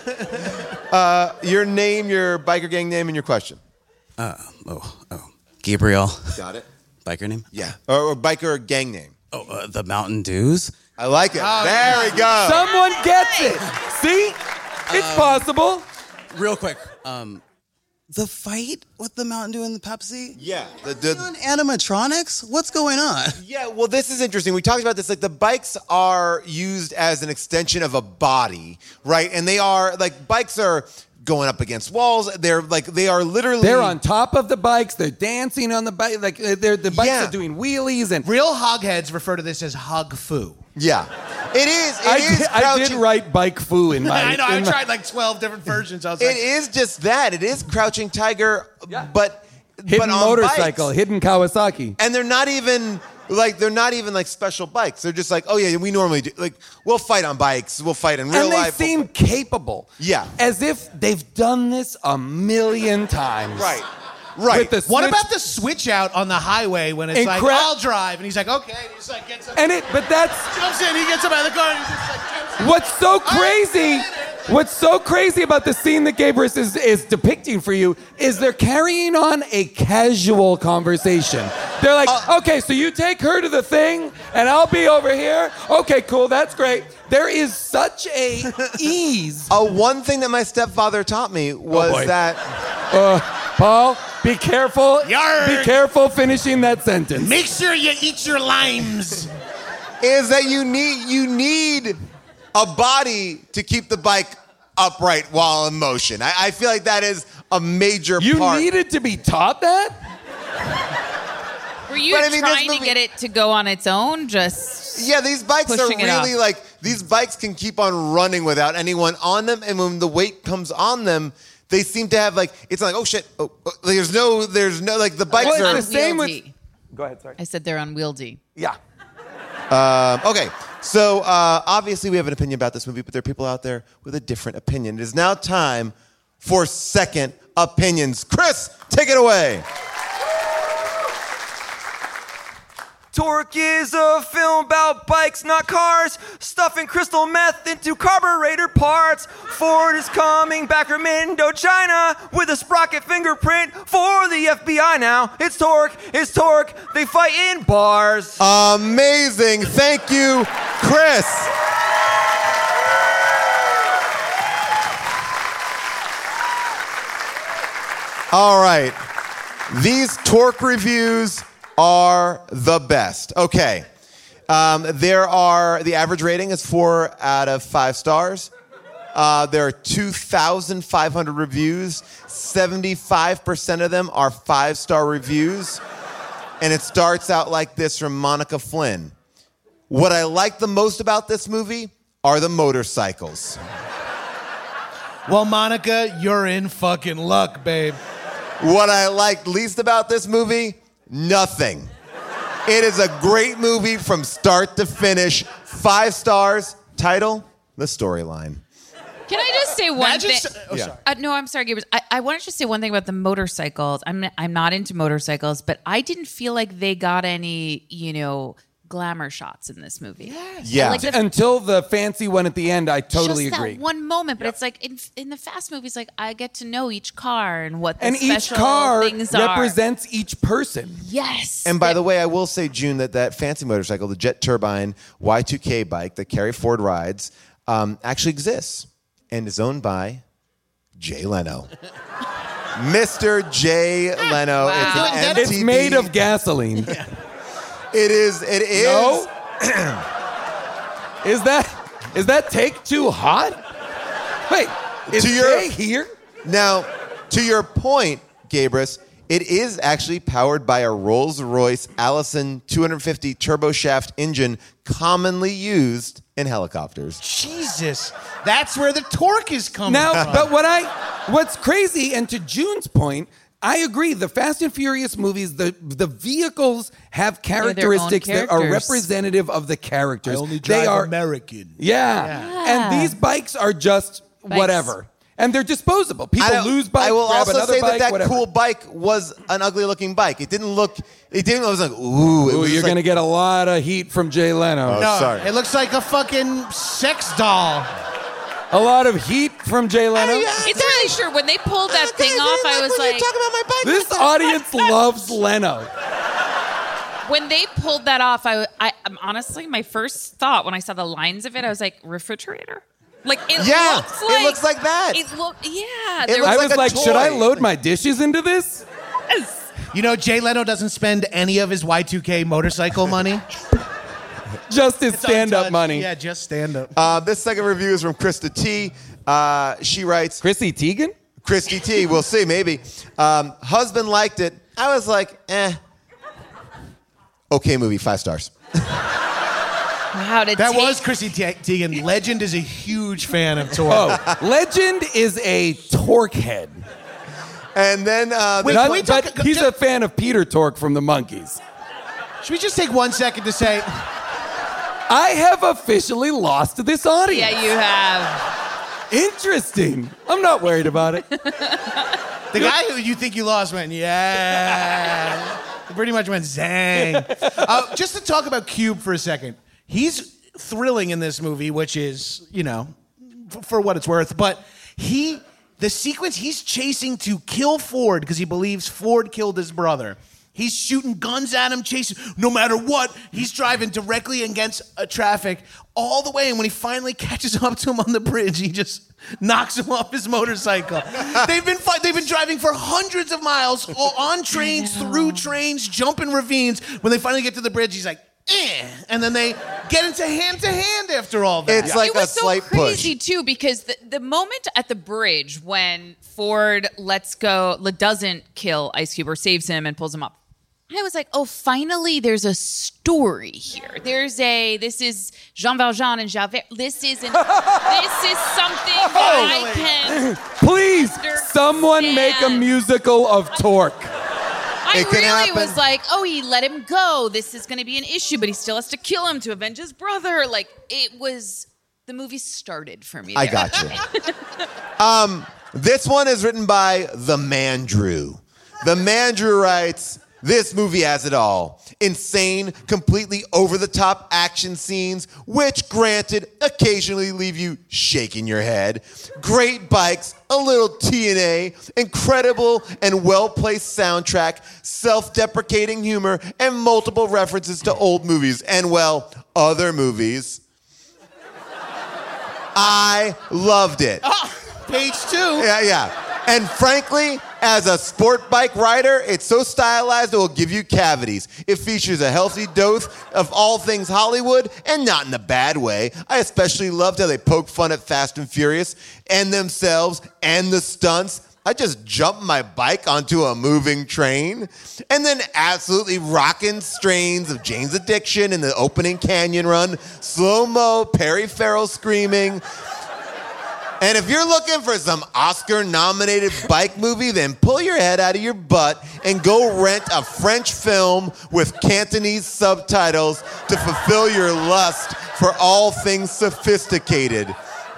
Speaker 1: Uh, your name, your biker gang name, and your question.
Speaker 13: Uh, oh, oh. Gabriel.
Speaker 1: Got it.
Speaker 13: Biker name?
Speaker 1: Yeah. Or, or biker gang name.
Speaker 13: Oh, uh, the Mountain Dews?
Speaker 1: I like it.
Speaker 5: Oh,
Speaker 1: there
Speaker 5: yeah.
Speaker 1: we go.
Speaker 3: Someone gets it. See? It's
Speaker 13: Um,
Speaker 3: possible.
Speaker 13: Real quick. Um, the fight with the Mountain Dew and the Pepsi?
Speaker 1: Yeah. The,
Speaker 13: The,
Speaker 1: the,
Speaker 13: on animatronics? What's going on?
Speaker 1: yeah, well, this is interesting. We talked about this. Like, the bikes are used as an extension of a body, right? And they are, like, bikes are going up against walls. They're, like, they are literally...
Speaker 3: They're on top of the bikes. They're dancing on the bike. Like they're the bikes
Speaker 1: Yeah.
Speaker 3: are doing wheelies and
Speaker 5: Real hogheads refer to this as hug foo.
Speaker 1: Yeah. It is. It
Speaker 3: I
Speaker 1: is
Speaker 3: did, I did
Speaker 1: crouching-
Speaker 3: write bike foo in my.
Speaker 5: I know. I
Speaker 3: in my-
Speaker 5: tried like twelve different versions. I was
Speaker 1: It
Speaker 5: like,
Speaker 1: is just that. It is Crouching Tiger,
Speaker 3: Yeah.
Speaker 1: but
Speaker 3: hidden
Speaker 1: but on
Speaker 3: motorcycle,
Speaker 1: bikes.
Speaker 3: hidden Kawasaki.
Speaker 1: And they're not even like they're not even like special bikes. They're just like, oh yeah, we normally do. Like we'll fight on bikes. We'll fight in real
Speaker 3: And they
Speaker 1: life. we'll
Speaker 3: seem
Speaker 1: fight-
Speaker 3: capable.
Speaker 1: Yeah.
Speaker 3: As if they've done this a million times.
Speaker 1: Right. Right.
Speaker 3: With the
Speaker 5: what
Speaker 3: switch-
Speaker 5: about the switch out on the highway when it's like,
Speaker 3: Incre-
Speaker 5: I'll drive, and he's like, okay, and he just like gets up,
Speaker 3: And it, but that's
Speaker 5: jumps in, he gets up out of the car, and he's just like, jumps in.
Speaker 3: what's so crazy. What's so crazy about the scene that Gabrus is, is depicting for you is they're carrying on a casual conversation. They're like,
Speaker 1: Uh,
Speaker 3: okay, so you take her to the thing, and I'll be over here. Okay, cool, that's great. There is such a ease.
Speaker 1: Uh, one thing that my stepfather taught me was
Speaker 3: boy.
Speaker 1: that
Speaker 3: Uh, Paul, be careful.
Speaker 5: Yarg.
Speaker 3: Be careful finishing that sentence.
Speaker 5: Make sure you eat your limes.
Speaker 1: is that you need you need a body to keep the bike upright while in motion. I, I feel like that is a major
Speaker 3: You
Speaker 1: part.
Speaker 3: needed to be taught that?
Speaker 4: Were you
Speaker 1: But I mean, this
Speaker 4: trying to
Speaker 1: movie-
Speaker 4: get it to go on its own? Just
Speaker 1: Yeah, these bikes are
Speaker 4: pushing it
Speaker 1: really
Speaker 4: off.
Speaker 1: like these bikes can keep on running without anyone on them, and when the weight comes on them, they seem to have like it's like oh shit, oh, oh, there's no, there's no like the bikes
Speaker 3: Well,
Speaker 1: are.
Speaker 3: it's the same with.
Speaker 4: Unwieldy.
Speaker 3: Go ahead, sorry.
Speaker 4: I said they're unwieldy.
Speaker 3: Yeah.
Speaker 1: Um, okay, so uh, obviously we have an opinion about this movie, but there are people out there with a different opinion. It is now time for second opinions. Chris, take it away.
Speaker 14: Torque is a film about bikes, not cars, stuffing crystal meth into carburetor parts. Ford is coming back from Indochina with a sprocket fingerprint for the F B I now. It's Torque, it's Torque, they fight in bars.
Speaker 1: Amazing. Thank you, Chris. All right. These Torque reviews are the best. Okay. Um, there are, the average rating is four out of five stars. Uh, there are two thousand five hundred reviews. seventy-five percent of them are five-star reviews. And it starts out like this from Monica Flynn. What I like the most about this movie are the motorcycles.
Speaker 5: Well, Monica, you're in fucking luck, babe.
Speaker 1: What I liked least about this movie, nothing. It is a great movie from start to finish. Five stars. Title, the storyline.
Speaker 4: Can I just say one
Speaker 5: Imagine
Speaker 4: thing?
Speaker 5: so- oh,
Speaker 1: Yeah.
Speaker 5: sorry.
Speaker 4: Uh, no, I'm sorry, Gabriel. I, I wanted to say one thing about the motorcycles. I'm I'm not into motorcycles, but I didn't feel like they got any, you know, glamour shots in this movie.
Speaker 1: Yeah.
Speaker 4: Like the,
Speaker 3: Until the fancy one at the end, I totally
Speaker 4: just
Speaker 3: agree.
Speaker 4: that one moment, but it's like in in the fast movies, like I get to know each car and what the
Speaker 3: And each
Speaker 4: special
Speaker 3: car
Speaker 4: things are.
Speaker 3: represents each person.
Speaker 4: Yes.
Speaker 1: And by the way, I will say, June, that that fancy motorcycle, the Jet Turbine Y two K bike that Carrie Ford rides, um, actually exists and is owned by Jay Leno. Mister Jay Leno.
Speaker 4: Wow.
Speaker 1: It's an M T V.
Speaker 3: It's made of gasoline.
Speaker 1: It is. It is.
Speaker 3: No? Is that is that take two hot? Wait, is
Speaker 1: To your-
Speaker 3: Jay here?
Speaker 1: Now, to your point, Gabrus, it is actually powered by a Rolls-Royce Allison two fifty turboshaft engine commonly used in helicopters.
Speaker 5: Jesus, that's where the torque is coming
Speaker 3: Now,
Speaker 5: from.
Speaker 3: but what I what's crazy, and to June's point, I agree. The Fast and Furious movies, the the vehicles have
Speaker 4: their own
Speaker 3: characteristics that are
Speaker 4: characters.
Speaker 3: representative of the characters.
Speaker 5: I only
Speaker 3: they
Speaker 5: drive
Speaker 3: are
Speaker 5: American.
Speaker 3: Yeah.
Speaker 4: Yeah.
Speaker 3: And these bikes are just whatever. And they're disposable. People
Speaker 1: I don't-
Speaker 3: lose bikes,
Speaker 1: I will
Speaker 3: grab
Speaker 1: also
Speaker 3: another
Speaker 1: say
Speaker 3: bike,
Speaker 1: that that
Speaker 3: whatever.
Speaker 1: cool bike was an ugly looking bike. It didn't look. It didn't. It was like ooh. It
Speaker 3: Ooh,
Speaker 1: was
Speaker 3: you're
Speaker 1: like,
Speaker 3: gonna get a lot of heat from Jay Leno.
Speaker 1: Oh,
Speaker 5: No,
Speaker 1: sorry.
Speaker 5: it looks like a fucking sex doll.
Speaker 3: A lot of heat from Jay Leno.
Speaker 4: It's really true. When they pulled that thing off, I was like,
Speaker 3: This audience loves Leno.
Speaker 4: when they pulled that off, I, I um, honestly, my first thought when I saw the lines of it, I was like, refrigerator? Like, it
Speaker 1: Yeah,
Speaker 4: looks
Speaker 1: it
Speaker 4: like.
Speaker 1: looks like that.
Speaker 4: It looked, yeah.
Speaker 1: It
Speaker 4: there
Speaker 1: looks
Speaker 3: I
Speaker 4: was-
Speaker 3: was
Speaker 1: like
Speaker 3: like,
Speaker 1: a
Speaker 3: should I
Speaker 1: toy.
Speaker 3: load my dishes into this?
Speaker 5: You know, Jay Leno doesn't spend any of his Y two K motorcycle money.
Speaker 3: Just his
Speaker 5: It's
Speaker 3: stand-up
Speaker 5: untouched.
Speaker 3: money.
Speaker 5: Yeah, just stand up.
Speaker 1: Uh, this second review is from Krista T. Uh, she writes,
Speaker 3: Chrissy Teigen?
Speaker 1: Christy T. We'll see, maybe. Um, husband liked it. I was like, eh. Okay, movie, five stars.
Speaker 4: Wow, to
Speaker 5: That
Speaker 4: take-
Speaker 5: was Chrissy Te- Teigen. Legend is a huge fan of Torque.
Speaker 3: Oh, Legend is a Torque head.
Speaker 1: And then, uh,
Speaker 5: Wait,
Speaker 3: Not-
Speaker 5: can we talk-
Speaker 3: but he's a fan of Peter Tork from the Monkees.
Speaker 5: Should we just take one second to say,
Speaker 3: I have officially lost this audience.
Speaker 4: Yeah, you have.
Speaker 3: Interesting. I'm not worried about it.
Speaker 5: the guy who you think you lost went, yeah. He pretty much went zang. Uh, just to talk about Cube for a second. He's thrilling in this movie, which is, you know, f- for what it's worth. But he, the sequence, he's chasing to kill Ford because he believes Ford killed his brother. He's shooting guns at him, chasing, no matter what. He's driving directly against a traffic all the way. And when he finally catches up to him on the bridge, he just knocks him off his motorcycle. they've been fi- they've been driving for hundreds of miles o- on trains, through trains, jumping ravines. When they finally get to the bridge, he's like, eh. And then they get into hand to hand after all that.
Speaker 1: It's like
Speaker 4: it was
Speaker 1: a
Speaker 4: so
Speaker 1: slight
Speaker 4: crazy
Speaker 1: push.
Speaker 4: too because the, the moment at the bridge when Ford lets go, doesn't kill Ice Cube or saves him and pulls him up, I was like, oh, finally, there's a story here. There's a, this is Jean Valjean and Javert. This isn't, this is something that I can.
Speaker 3: Please, someone make a musical of Torque.
Speaker 4: I
Speaker 1: It can
Speaker 4: really
Speaker 1: happen.
Speaker 4: was like, oh, he let him go. This is going to be an issue, but he still has to kill him to avenge his brother. Like, it was, the movie started for me.
Speaker 1: I
Speaker 4: there.
Speaker 1: got you. um, this one is written by The Mandrew. The Mandrew writes, this movie has it all. Insane, completely over-the-top action scenes, which, granted, occasionally leave you shaking your head. Great bikes, a little T N A, incredible and well-placed soundtrack, self-deprecating humor, and multiple references to old movies and, well, other movies. I loved it.
Speaker 5: Page two.
Speaker 1: Yeah, yeah. And frankly, as a sport bike rider, it's so stylized it will give you cavities. It features a healthy dose of all things Hollywood, and not in a bad way. I especially loved how they poke fun at Fast and Furious, and themselves, and the stunts. I just jumped my bike onto a moving train, and then absolutely rocking strains of Jane's Addiction in the opening canyon run, slow-mo, Perry Farrell screaming. And if you're looking for some Oscar-nominated bike movie, then pull your head out of your butt and go rent a French film with Cantonese subtitles to fulfill your lust for all things sophisticated.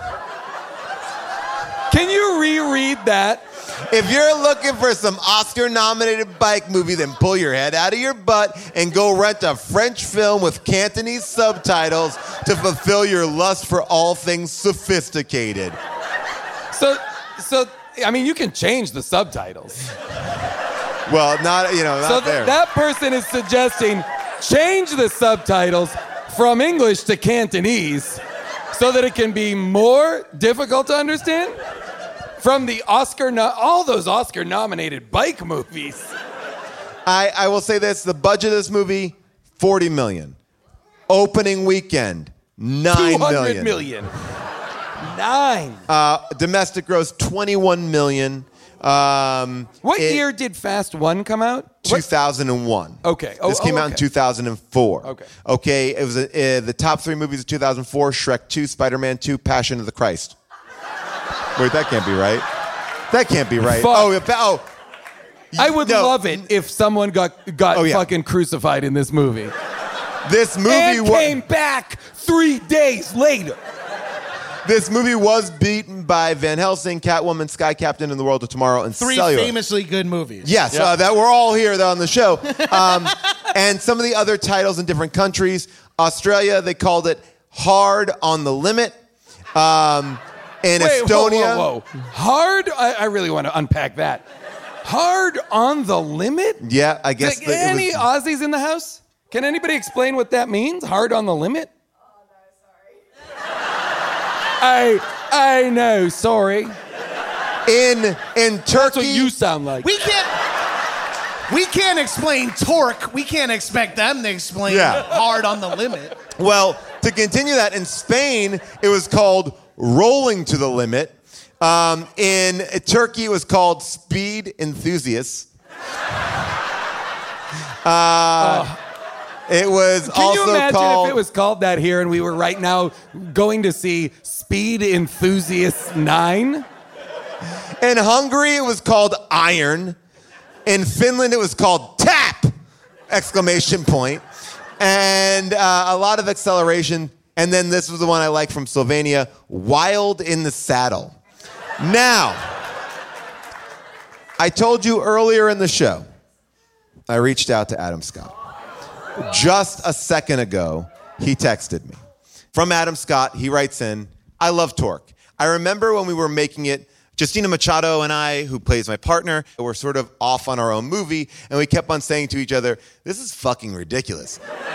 Speaker 3: Can you reread that?
Speaker 1: If you're looking for some Oscar-nominated bike movie, then pull your head out of your butt and go rent a French film with Cantonese subtitles to fulfill your lust for all things sophisticated.
Speaker 3: So, so I mean, you can change the subtitles.
Speaker 1: Well, not, you know, not
Speaker 3: so th-
Speaker 1: there.
Speaker 3: that person is suggesting change the subtitles from English to Cantonese so that it can be more difficult to understand? From the Oscar, no- all those Oscar-nominated bike movies.
Speaker 1: I, I will say this, the budget of this movie, forty million. Opening weekend, nine
Speaker 3: two hundred
Speaker 1: million.
Speaker 3: million. Nine.
Speaker 1: Uh, domestic gross, twenty-one million. Um,
Speaker 3: What
Speaker 1: it-
Speaker 3: year did Fast One come out?
Speaker 1: two thousand one.
Speaker 3: Okay. Oh,
Speaker 1: this came
Speaker 3: oh,
Speaker 1: out in
Speaker 3: okay.
Speaker 1: two thousand four.
Speaker 3: Okay.
Speaker 1: Okay, it was uh, the top three movies of two thousand four, Shrek two, Spider-Man two, Passion of the Christ. Wait, that can't be right. That can't be right.
Speaker 3: Fuck.
Speaker 1: Oh, if, oh.
Speaker 3: I would
Speaker 1: No.
Speaker 3: love it if someone got got
Speaker 1: Oh, yeah.
Speaker 3: fucking crucified in this movie.
Speaker 1: This movie
Speaker 3: and
Speaker 1: wa-
Speaker 3: came back three days later.
Speaker 1: this movie was beaten by Van Helsing, Catwoman, Sky Captain, and The World of Tomorrow, and
Speaker 5: Three
Speaker 1: Cellular.
Speaker 5: famously good movies.
Speaker 1: Yes, uh, that we're all here though, on the show. Um, and some of the other titles in different countries. Australia, they called it Hard on the Limit. Um, in
Speaker 3: Wait,
Speaker 1: Estonia.
Speaker 3: Whoa, whoa, whoa. Hard? I, I really want to unpack that. Hard on the limit?
Speaker 1: Yeah, I guess.
Speaker 3: Like,
Speaker 1: the, it
Speaker 3: any
Speaker 1: was,
Speaker 3: Aussies in the house? Can anybody explain what that means? Hard on the limit? I I know, sorry.
Speaker 1: In in Turkey.
Speaker 3: That's what you sound like.
Speaker 5: We can't. We can't explain torque. We can't expect them to explain
Speaker 1: Yeah.
Speaker 5: hard on the limit.
Speaker 1: Well, to continue that, in Spain, it was called Rolling to the Limit. Um, in Turkey, it was called Speed Enthusiasts. Uh,
Speaker 3: Oh.
Speaker 1: It was
Speaker 3: Can
Speaker 1: also
Speaker 3: you imagine
Speaker 1: called.
Speaker 3: if it was called that here and we were right now going to see Speed Enthusiasts nine?
Speaker 1: In Hungary, it was called Iron. In Finland, it was called Tap! Exclamation point. And uh, a lot of acceleration. And then this was the one I like from Slovenia, Wild in the Saddle. Now, I told you earlier in the show, I reached out to Adam Scott. Just a second ago, he texted me. From Adam Scott, he writes in, I love Torque. I remember when we were making it, Justina Machado and I, who plays my partner, were sort of off on our own movie, and we kept on saying to each other, this is fucking ridiculous.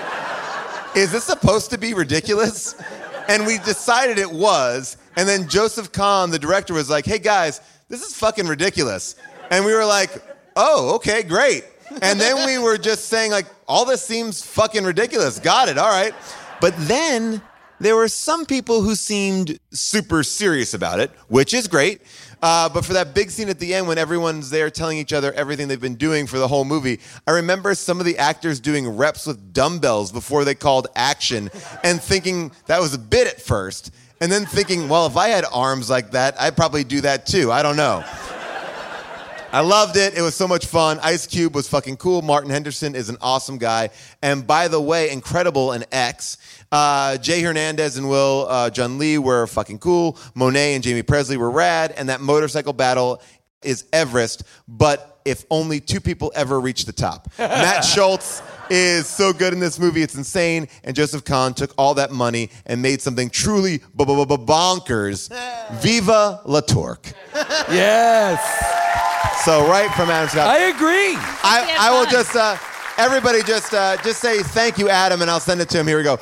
Speaker 1: Is this supposed to be ridiculous? And we decided it was, and then Joseph Kahn, the director, was like, hey guys, this is fucking ridiculous. And we were like, oh, okay, great. And then we were just saying, like, all this seems fucking ridiculous. Got it, all right. But then there were some people who seemed super serious about it, which is great. Uh, but for that big scene at the end when everyone's there telling each other everything they've been doing for the whole movie, I remember some of the actors doing reps with dumbbells before they called action and thinking that was a bit at first. And then thinking, well, if I had arms like that, I'd probably do that too. I don't know. I loved it. It was so much fun. Ice Cube was fucking cool. Martin Henderson is an awesome guy. And by the way, incredible and X. Uh, Jay Hernandez and Will uh, Jun Lee were fucking cool. Monet and Jamie Presley were rad. And that motorcycle battle is Everest. But if only two people ever reach the top. Matt Schultz is so good in this movie. It's insane. And Joseph Kahn took all that money and made something truly bonkers. Viva La Torque.
Speaker 3: Yes.
Speaker 1: So right from Adam Scott.
Speaker 3: I agree.
Speaker 1: I, I will just, uh, everybody just uh, just say thank you, Adam, and I'll send it to him. Here we go.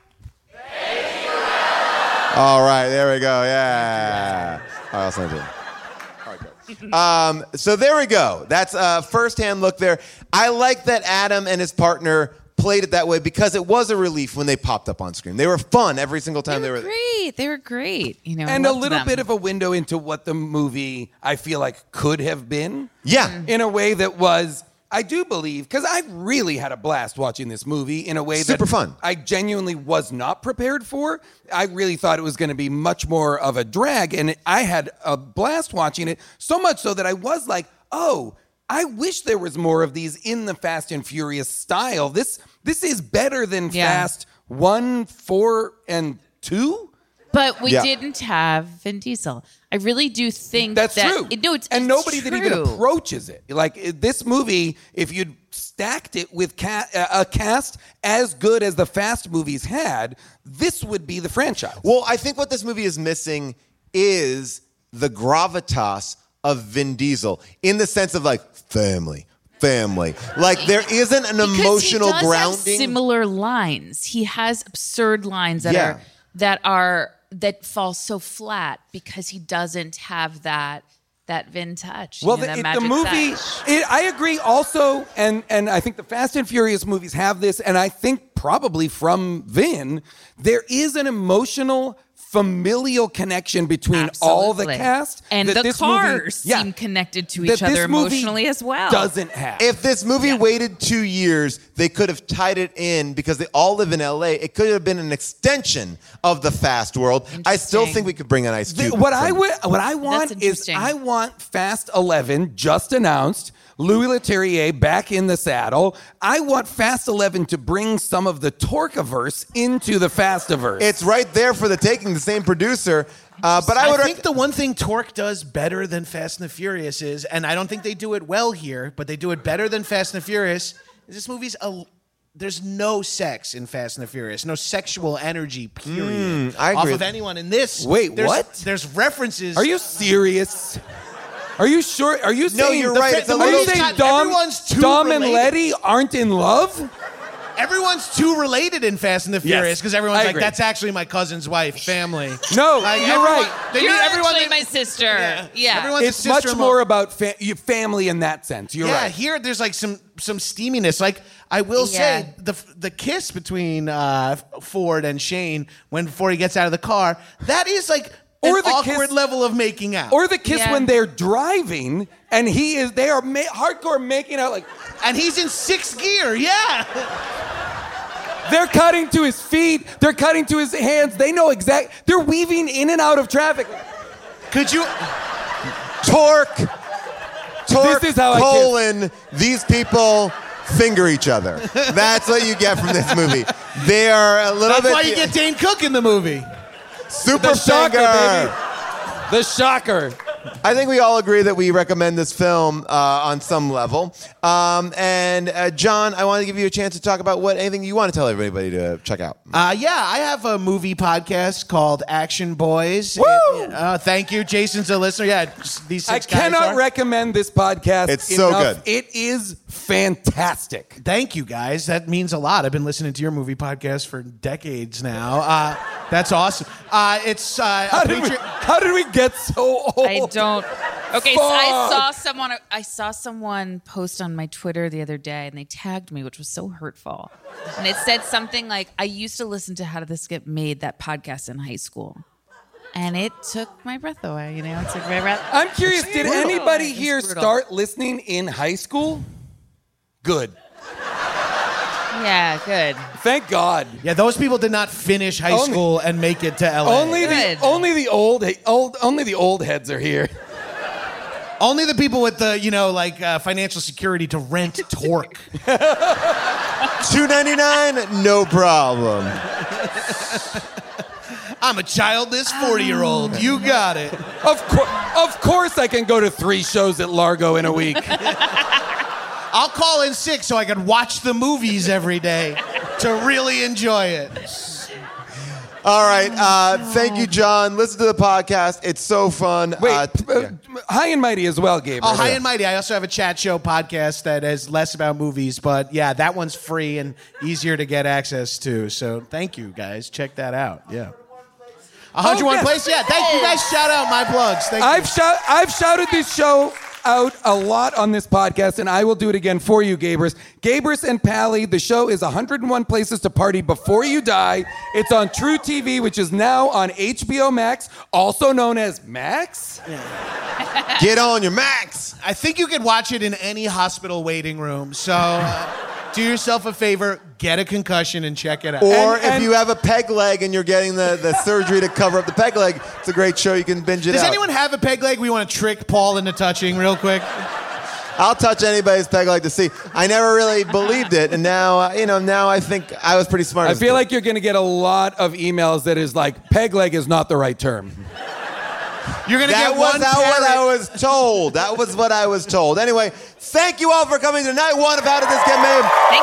Speaker 1: Thank you, Adam. All right, there we go. Yeah. All right, I'll send it to him. All right, good. Um, so there we go. That's a first-hand look there. I like that Adam and his partner played it that way because it was a relief when they popped up on screen. They were fun every single time they were,
Speaker 4: they were great. They were great. You know,
Speaker 3: and
Speaker 4: I
Speaker 3: a
Speaker 4: loved
Speaker 3: little
Speaker 4: them.
Speaker 3: bit of a window into what the movie I feel like could have been.
Speaker 1: Yeah.
Speaker 3: In a way that was, I do believe, because I really had a blast watching this movie in a way
Speaker 1: Super
Speaker 3: that
Speaker 1: fun.
Speaker 3: I genuinely was not prepared for. I really thought it was going to be much more of a drag, and I had a blast watching it, so much so that I was like, oh, I wish there was more of these in the Fast and Furious style. This this is better than
Speaker 4: Yeah.
Speaker 3: Fast one, four, and two.
Speaker 4: But we
Speaker 3: Yeah.
Speaker 4: didn't have Vin Diesel. I really do think
Speaker 3: That's
Speaker 4: that,
Speaker 3: true.
Speaker 4: It, no, it's
Speaker 3: and
Speaker 4: it's
Speaker 3: nobody that even
Speaker 4: true.
Speaker 3: approaches it. Like it- this movie, if you'd stacked it with ca- a cast as good as the Fast movies had, this would be the franchise.
Speaker 1: Well, I think what this movie is missing is the gravitas of Vin Diesel in the sense of like family, family. Like there isn't an
Speaker 4: Because
Speaker 1: emotional
Speaker 4: he does
Speaker 1: grounding.
Speaker 4: Have similar lines. He has absurd lines that
Speaker 1: Yeah.
Speaker 4: are that are that fall so flat because he doesn't have that that Vin touch.
Speaker 3: Well,
Speaker 4: you know,
Speaker 3: the,
Speaker 4: that
Speaker 3: it-
Speaker 4: magic
Speaker 3: the movie,
Speaker 4: touch.
Speaker 3: it, I agree also, and, and I think the Fast and Furious movies have this, and I think probably from Vin, there is an emotional, familial connection between all the
Speaker 4: Absolutely.
Speaker 3: cast.
Speaker 4: And
Speaker 3: that
Speaker 4: the
Speaker 3: this movie-
Speaker 4: cars
Speaker 3: yeah,
Speaker 4: seem connected to
Speaker 3: that
Speaker 4: each other
Speaker 3: this movie
Speaker 4: emotionally as well.
Speaker 3: Doesn't have.
Speaker 1: If this movie waited two years, they could have tied it in because they all live in L A. It could have been an extension of the Fast world. I still think we could bring an Ice
Speaker 3: The-
Speaker 1: Cube.
Speaker 3: what I
Speaker 1: from-
Speaker 3: would, what I want is
Speaker 4: interesting.
Speaker 3: I want Fast eleven just announced Louis Leterrier back in the saddle. I want Fast eleven to bring some of the Torque-averse into the Fastiverse.
Speaker 1: It's right there for the taking, the same producer. Uh, but I
Speaker 5: I
Speaker 1: would
Speaker 5: think the one thing Torque does better than Fast and the Furious is, and I don't think they do it well here, but they do it better than Fast and the Furious, is this movie's a... There's no sex in Fast and the Furious. No sexual energy, period.
Speaker 1: Mm, I agree.
Speaker 5: Off of anyone in this.
Speaker 3: Wait,
Speaker 5: there's,
Speaker 3: what?
Speaker 5: There's references.
Speaker 3: Are you serious? Are you sure? Are you saying
Speaker 1: you're
Speaker 3: the
Speaker 1: right.
Speaker 3: fa-
Speaker 1: It's a
Speaker 3: are
Speaker 1: little-
Speaker 3: you saying
Speaker 5: Not-
Speaker 3: Dom,
Speaker 5: everyone's too
Speaker 3: Dom and
Speaker 5: related.
Speaker 3: Letty aren't in love?
Speaker 5: Everyone's too related in Fast and the
Speaker 3: Yes,
Speaker 5: Furious because everyone's
Speaker 3: I
Speaker 5: like,
Speaker 3: agree.
Speaker 5: that's actually my cousin's wife, family.
Speaker 3: No,
Speaker 5: Like,
Speaker 3: you're
Speaker 5: everyone-
Speaker 3: right.
Speaker 5: They
Speaker 4: You're
Speaker 5: meet everyone.
Speaker 4: actually
Speaker 5: they-
Speaker 4: my sister. Yeah.
Speaker 5: Everyone's
Speaker 3: It's
Speaker 5: a
Speaker 3: much
Speaker 5: sister-in-law.
Speaker 3: more about fa- your family in that sense. You're
Speaker 5: yeah,
Speaker 3: right.
Speaker 5: here there's like some some steaminess. Like I will
Speaker 4: Yeah.
Speaker 5: say, the the kiss between uh, Ford and Shane when before he gets out of the car, that is like
Speaker 3: Or
Speaker 5: an
Speaker 3: the
Speaker 5: awkward
Speaker 3: kiss-
Speaker 5: level of making out.
Speaker 3: Or the kiss
Speaker 4: Yeah.
Speaker 3: when they're driving and he is they are ma- hardcore making out like
Speaker 5: and he's in sixth gear. Yeah.
Speaker 3: they're cutting to his feet, they're cutting to his hands. They know exact. They're weaving in and out of traffic.
Speaker 5: Could you?
Speaker 1: Torque, Torque,
Speaker 3: This is how I
Speaker 1: colon, these people finger each other. That's what you get from this movie. They are a little
Speaker 5: That's
Speaker 1: bit...
Speaker 5: why you get Dane Cook in the movie.
Speaker 1: Super
Speaker 3: The shocker,
Speaker 1: finger.
Speaker 3: baby. The shocker.
Speaker 1: I think we all agree that we recommend this film uh, on some level. Um, and uh, John, I want to give you a chance to talk about what anything you want to tell everybody to check out.
Speaker 5: Uh, yeah, I have a movie podcast called Action Boys.
Speaker 3: Woo!
Speaker 5: Uh, thank you, Jason's a listener. Yeah, just these
Speaker 3: I
Speaker 5: six guys
Speaker 3: cannot
Speaker 5: are.
Speaker 3: recommend this podcast
Speaker 1: It's so
Speaker 3: enough.
Speaker 1: good.
Speaker 3: It is fantastic.
Speaker 5: Thank you, guys. That means a lot. I've been listening to your movie podcast for decades now. Uh, that's awesome. Uh, it's uh,
Speaker 3: How
Speaker 5: a
Speaker 3: did, we,
Speaker 5: Patreon-
Speaker 3: how did we get so old?
Speaker 4: I don't. Okay, so I
Speaker 3: Fuck.
Speaker 4: saw someone. I saw someone post on my Twitter the other day, and they tagged me, which was so hurtful. And it said something like, "I used to listen to How Did This Get Made?" that podcast in high school, and it took my breath away. You know, it took my breath.
Speaker 3: I'm curious, did
Speaker 4: brutal.
Speaker 3: anybody
Speaker 4: It's
Speaker 3: here
Speaker 4: brutal.
Speaker 3: start listening in high school? Good.
Speaker 4: Yeah, good.
Speaker 3: Thank God.
Speaker 5: Yeah, those people did not finish high
Speaker 3: Only-
Speaker 5: school and make it to L A.
Speaker 3: Only the
Speaker 4: Good.
Speaker 3: only the old old only the old heads are here.
Speaker 5: Only the people with the, you know, like uh, financial security to rent Torque.
Speaker 1: two ninety-nine, no problem.
Speaker 5: I'm a childless forty-year-old. You got it.
Speaker 3: Of course, of course, I can go to three shows at Largo in a week.
Speaker 5: I'll call in sick so I can watch the movies every day to really enjoy it.
Speaker 1: All right. Uh, thank you, John. Listen to the podcast. It's so fun.
Speaker 3: Wait,
Speaker 1: Uh, t-
Speaker 3: uh,
Speaker 1: yeah.
Speaker 3: High and Mighty as well, Gabriel.
Speaker 5: Oh, High and Mighty. I also have a chat show podcast that is less about movies, but yeah, that one's free and easier to get access to. So thank you, guys. Check that out. Yeah. one oh one
Speaker 3: yes.
Speaker 5: Place. Yeah, thank you guys. Shout out my plugs. Thank
Speaker 3: I've
Speaker 5: you.
Speaker 3: shout, I've shouted this show out a lot on this podcast, and I will do it again for you, Gabrus. Gabrus and Pally, the show is one hundred one Places to Party Before You Die. It's on True T V, which is now on H B O Max, also known as Max.
Speaker 1: Get on your Max.
Speaker 5: I think you could watch it in any hospital waiting room. So uh, do yourself a favor, get a concussion and check it out.
Speaker 1: Or
Speaker 3: And-
Speaker 1: if
Speaker 3: and-
Speaker 1: you have a peg leg and you're getting the, the surgery to cover up the peg leg, it's a great show. You can binge it
Speaker 5: Does
Speaker 1: out.
Speaker 5: anyone have a peg leg we want to trick Paul into touching real quick?
Speaker 1: I'll touch anybody's peg leg to see. I never really believed it, and now, uh, you know, now I think I was pretty smart.
Speaker 3: I
Speaker 1: as a
Speaker 3: feel
Speaker 1: kid.
Speaker 3: like you're going to get a lot of emails that is like, peg leg is not the right term.
Speaker 5: You're going to
Speaker 1: That
Speaker 5: get
Speaker 1: was
Speaker 5: one
Speaker 1: not what I
Speaker 5: parrot.
Speaker 1: was told. That was what I was told. Anyway, thank you all for coming to night one of How Did This Get Made?
Speaker 4: Thank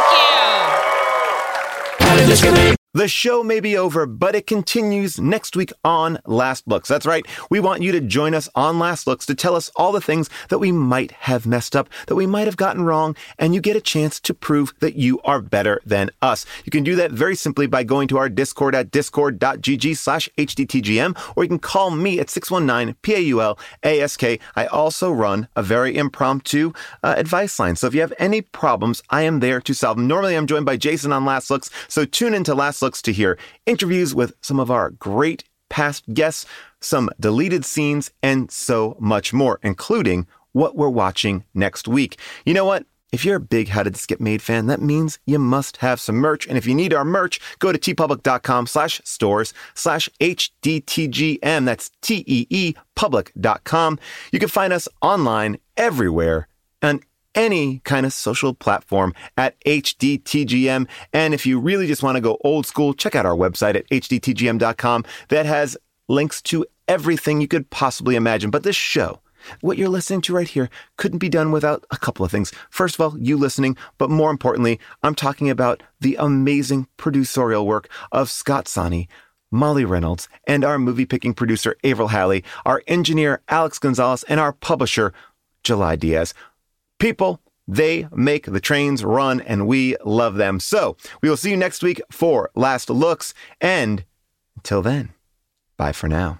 Speaker 4: you.
Speaker 15: The show may be over, but it continues next week on Last Looks. That's right. We want you to join us on Last Looks to tell us all the things that we might have messed up, that we might have gotten wrong, and you get a chance to prove that you are better than us. You can do that very simply by going to our Discord at discord.gg slash hdtgm, or you can call me at six one nine P A U L A S K. I also run a very impromptu uh, advice line. So if you have any problems, I am there to solve them. Normally, I'm joined by Jason on Last Looks, so tune into Last Looks to hear interviews with some of our great past guests, some deleted scenes, and so much more, including what we're watching next week. You know what? If you're a big How Did This Get Made fan, that means you must have some merch. And if you need our merch, go to tpublic.com slash stores slash HDTGM. That's T E E public dot com. You can find us online everywhere. And any kind of social platform at H D T G M. And if you really just want to go old school, check out our website at H D T G M dot com that has links to everything you could possibly imagine. But this show, what you're listening to right here, couldn't be done without a couple of things. First of all, you listening, but more importantly, I'm talking about the amazing producerial work of Scott Sani, Molly Reynolds, and our movie-picking producer, Avril Halley, our engineer, Alex Gonzalez, and our publisher, July Diaz. People, they make the trains run, and we love them. So, we will see you next week for Last Looks, and until then, bye for now.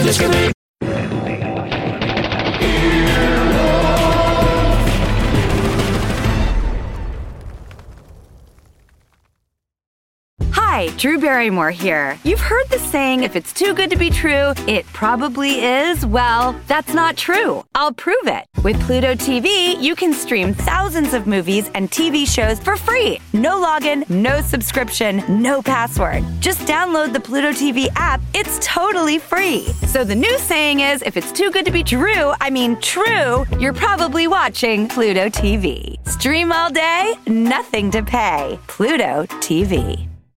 Speaker 16: Hi, Drew Barrymore here. You've heard the saying, if it's too good to be true, it probably is. Well, that's not true. I'll prove it. With Pluto T V, you can stream thousands of movies and T V shows for free. No login, no subscription, no password. Just download the Pluto T V app. It's totally free. So the new saying is, if it's too good to be true, I mean true, you're probably watching Pluto T V. Stream all day, nothing to pay. Pluto T V.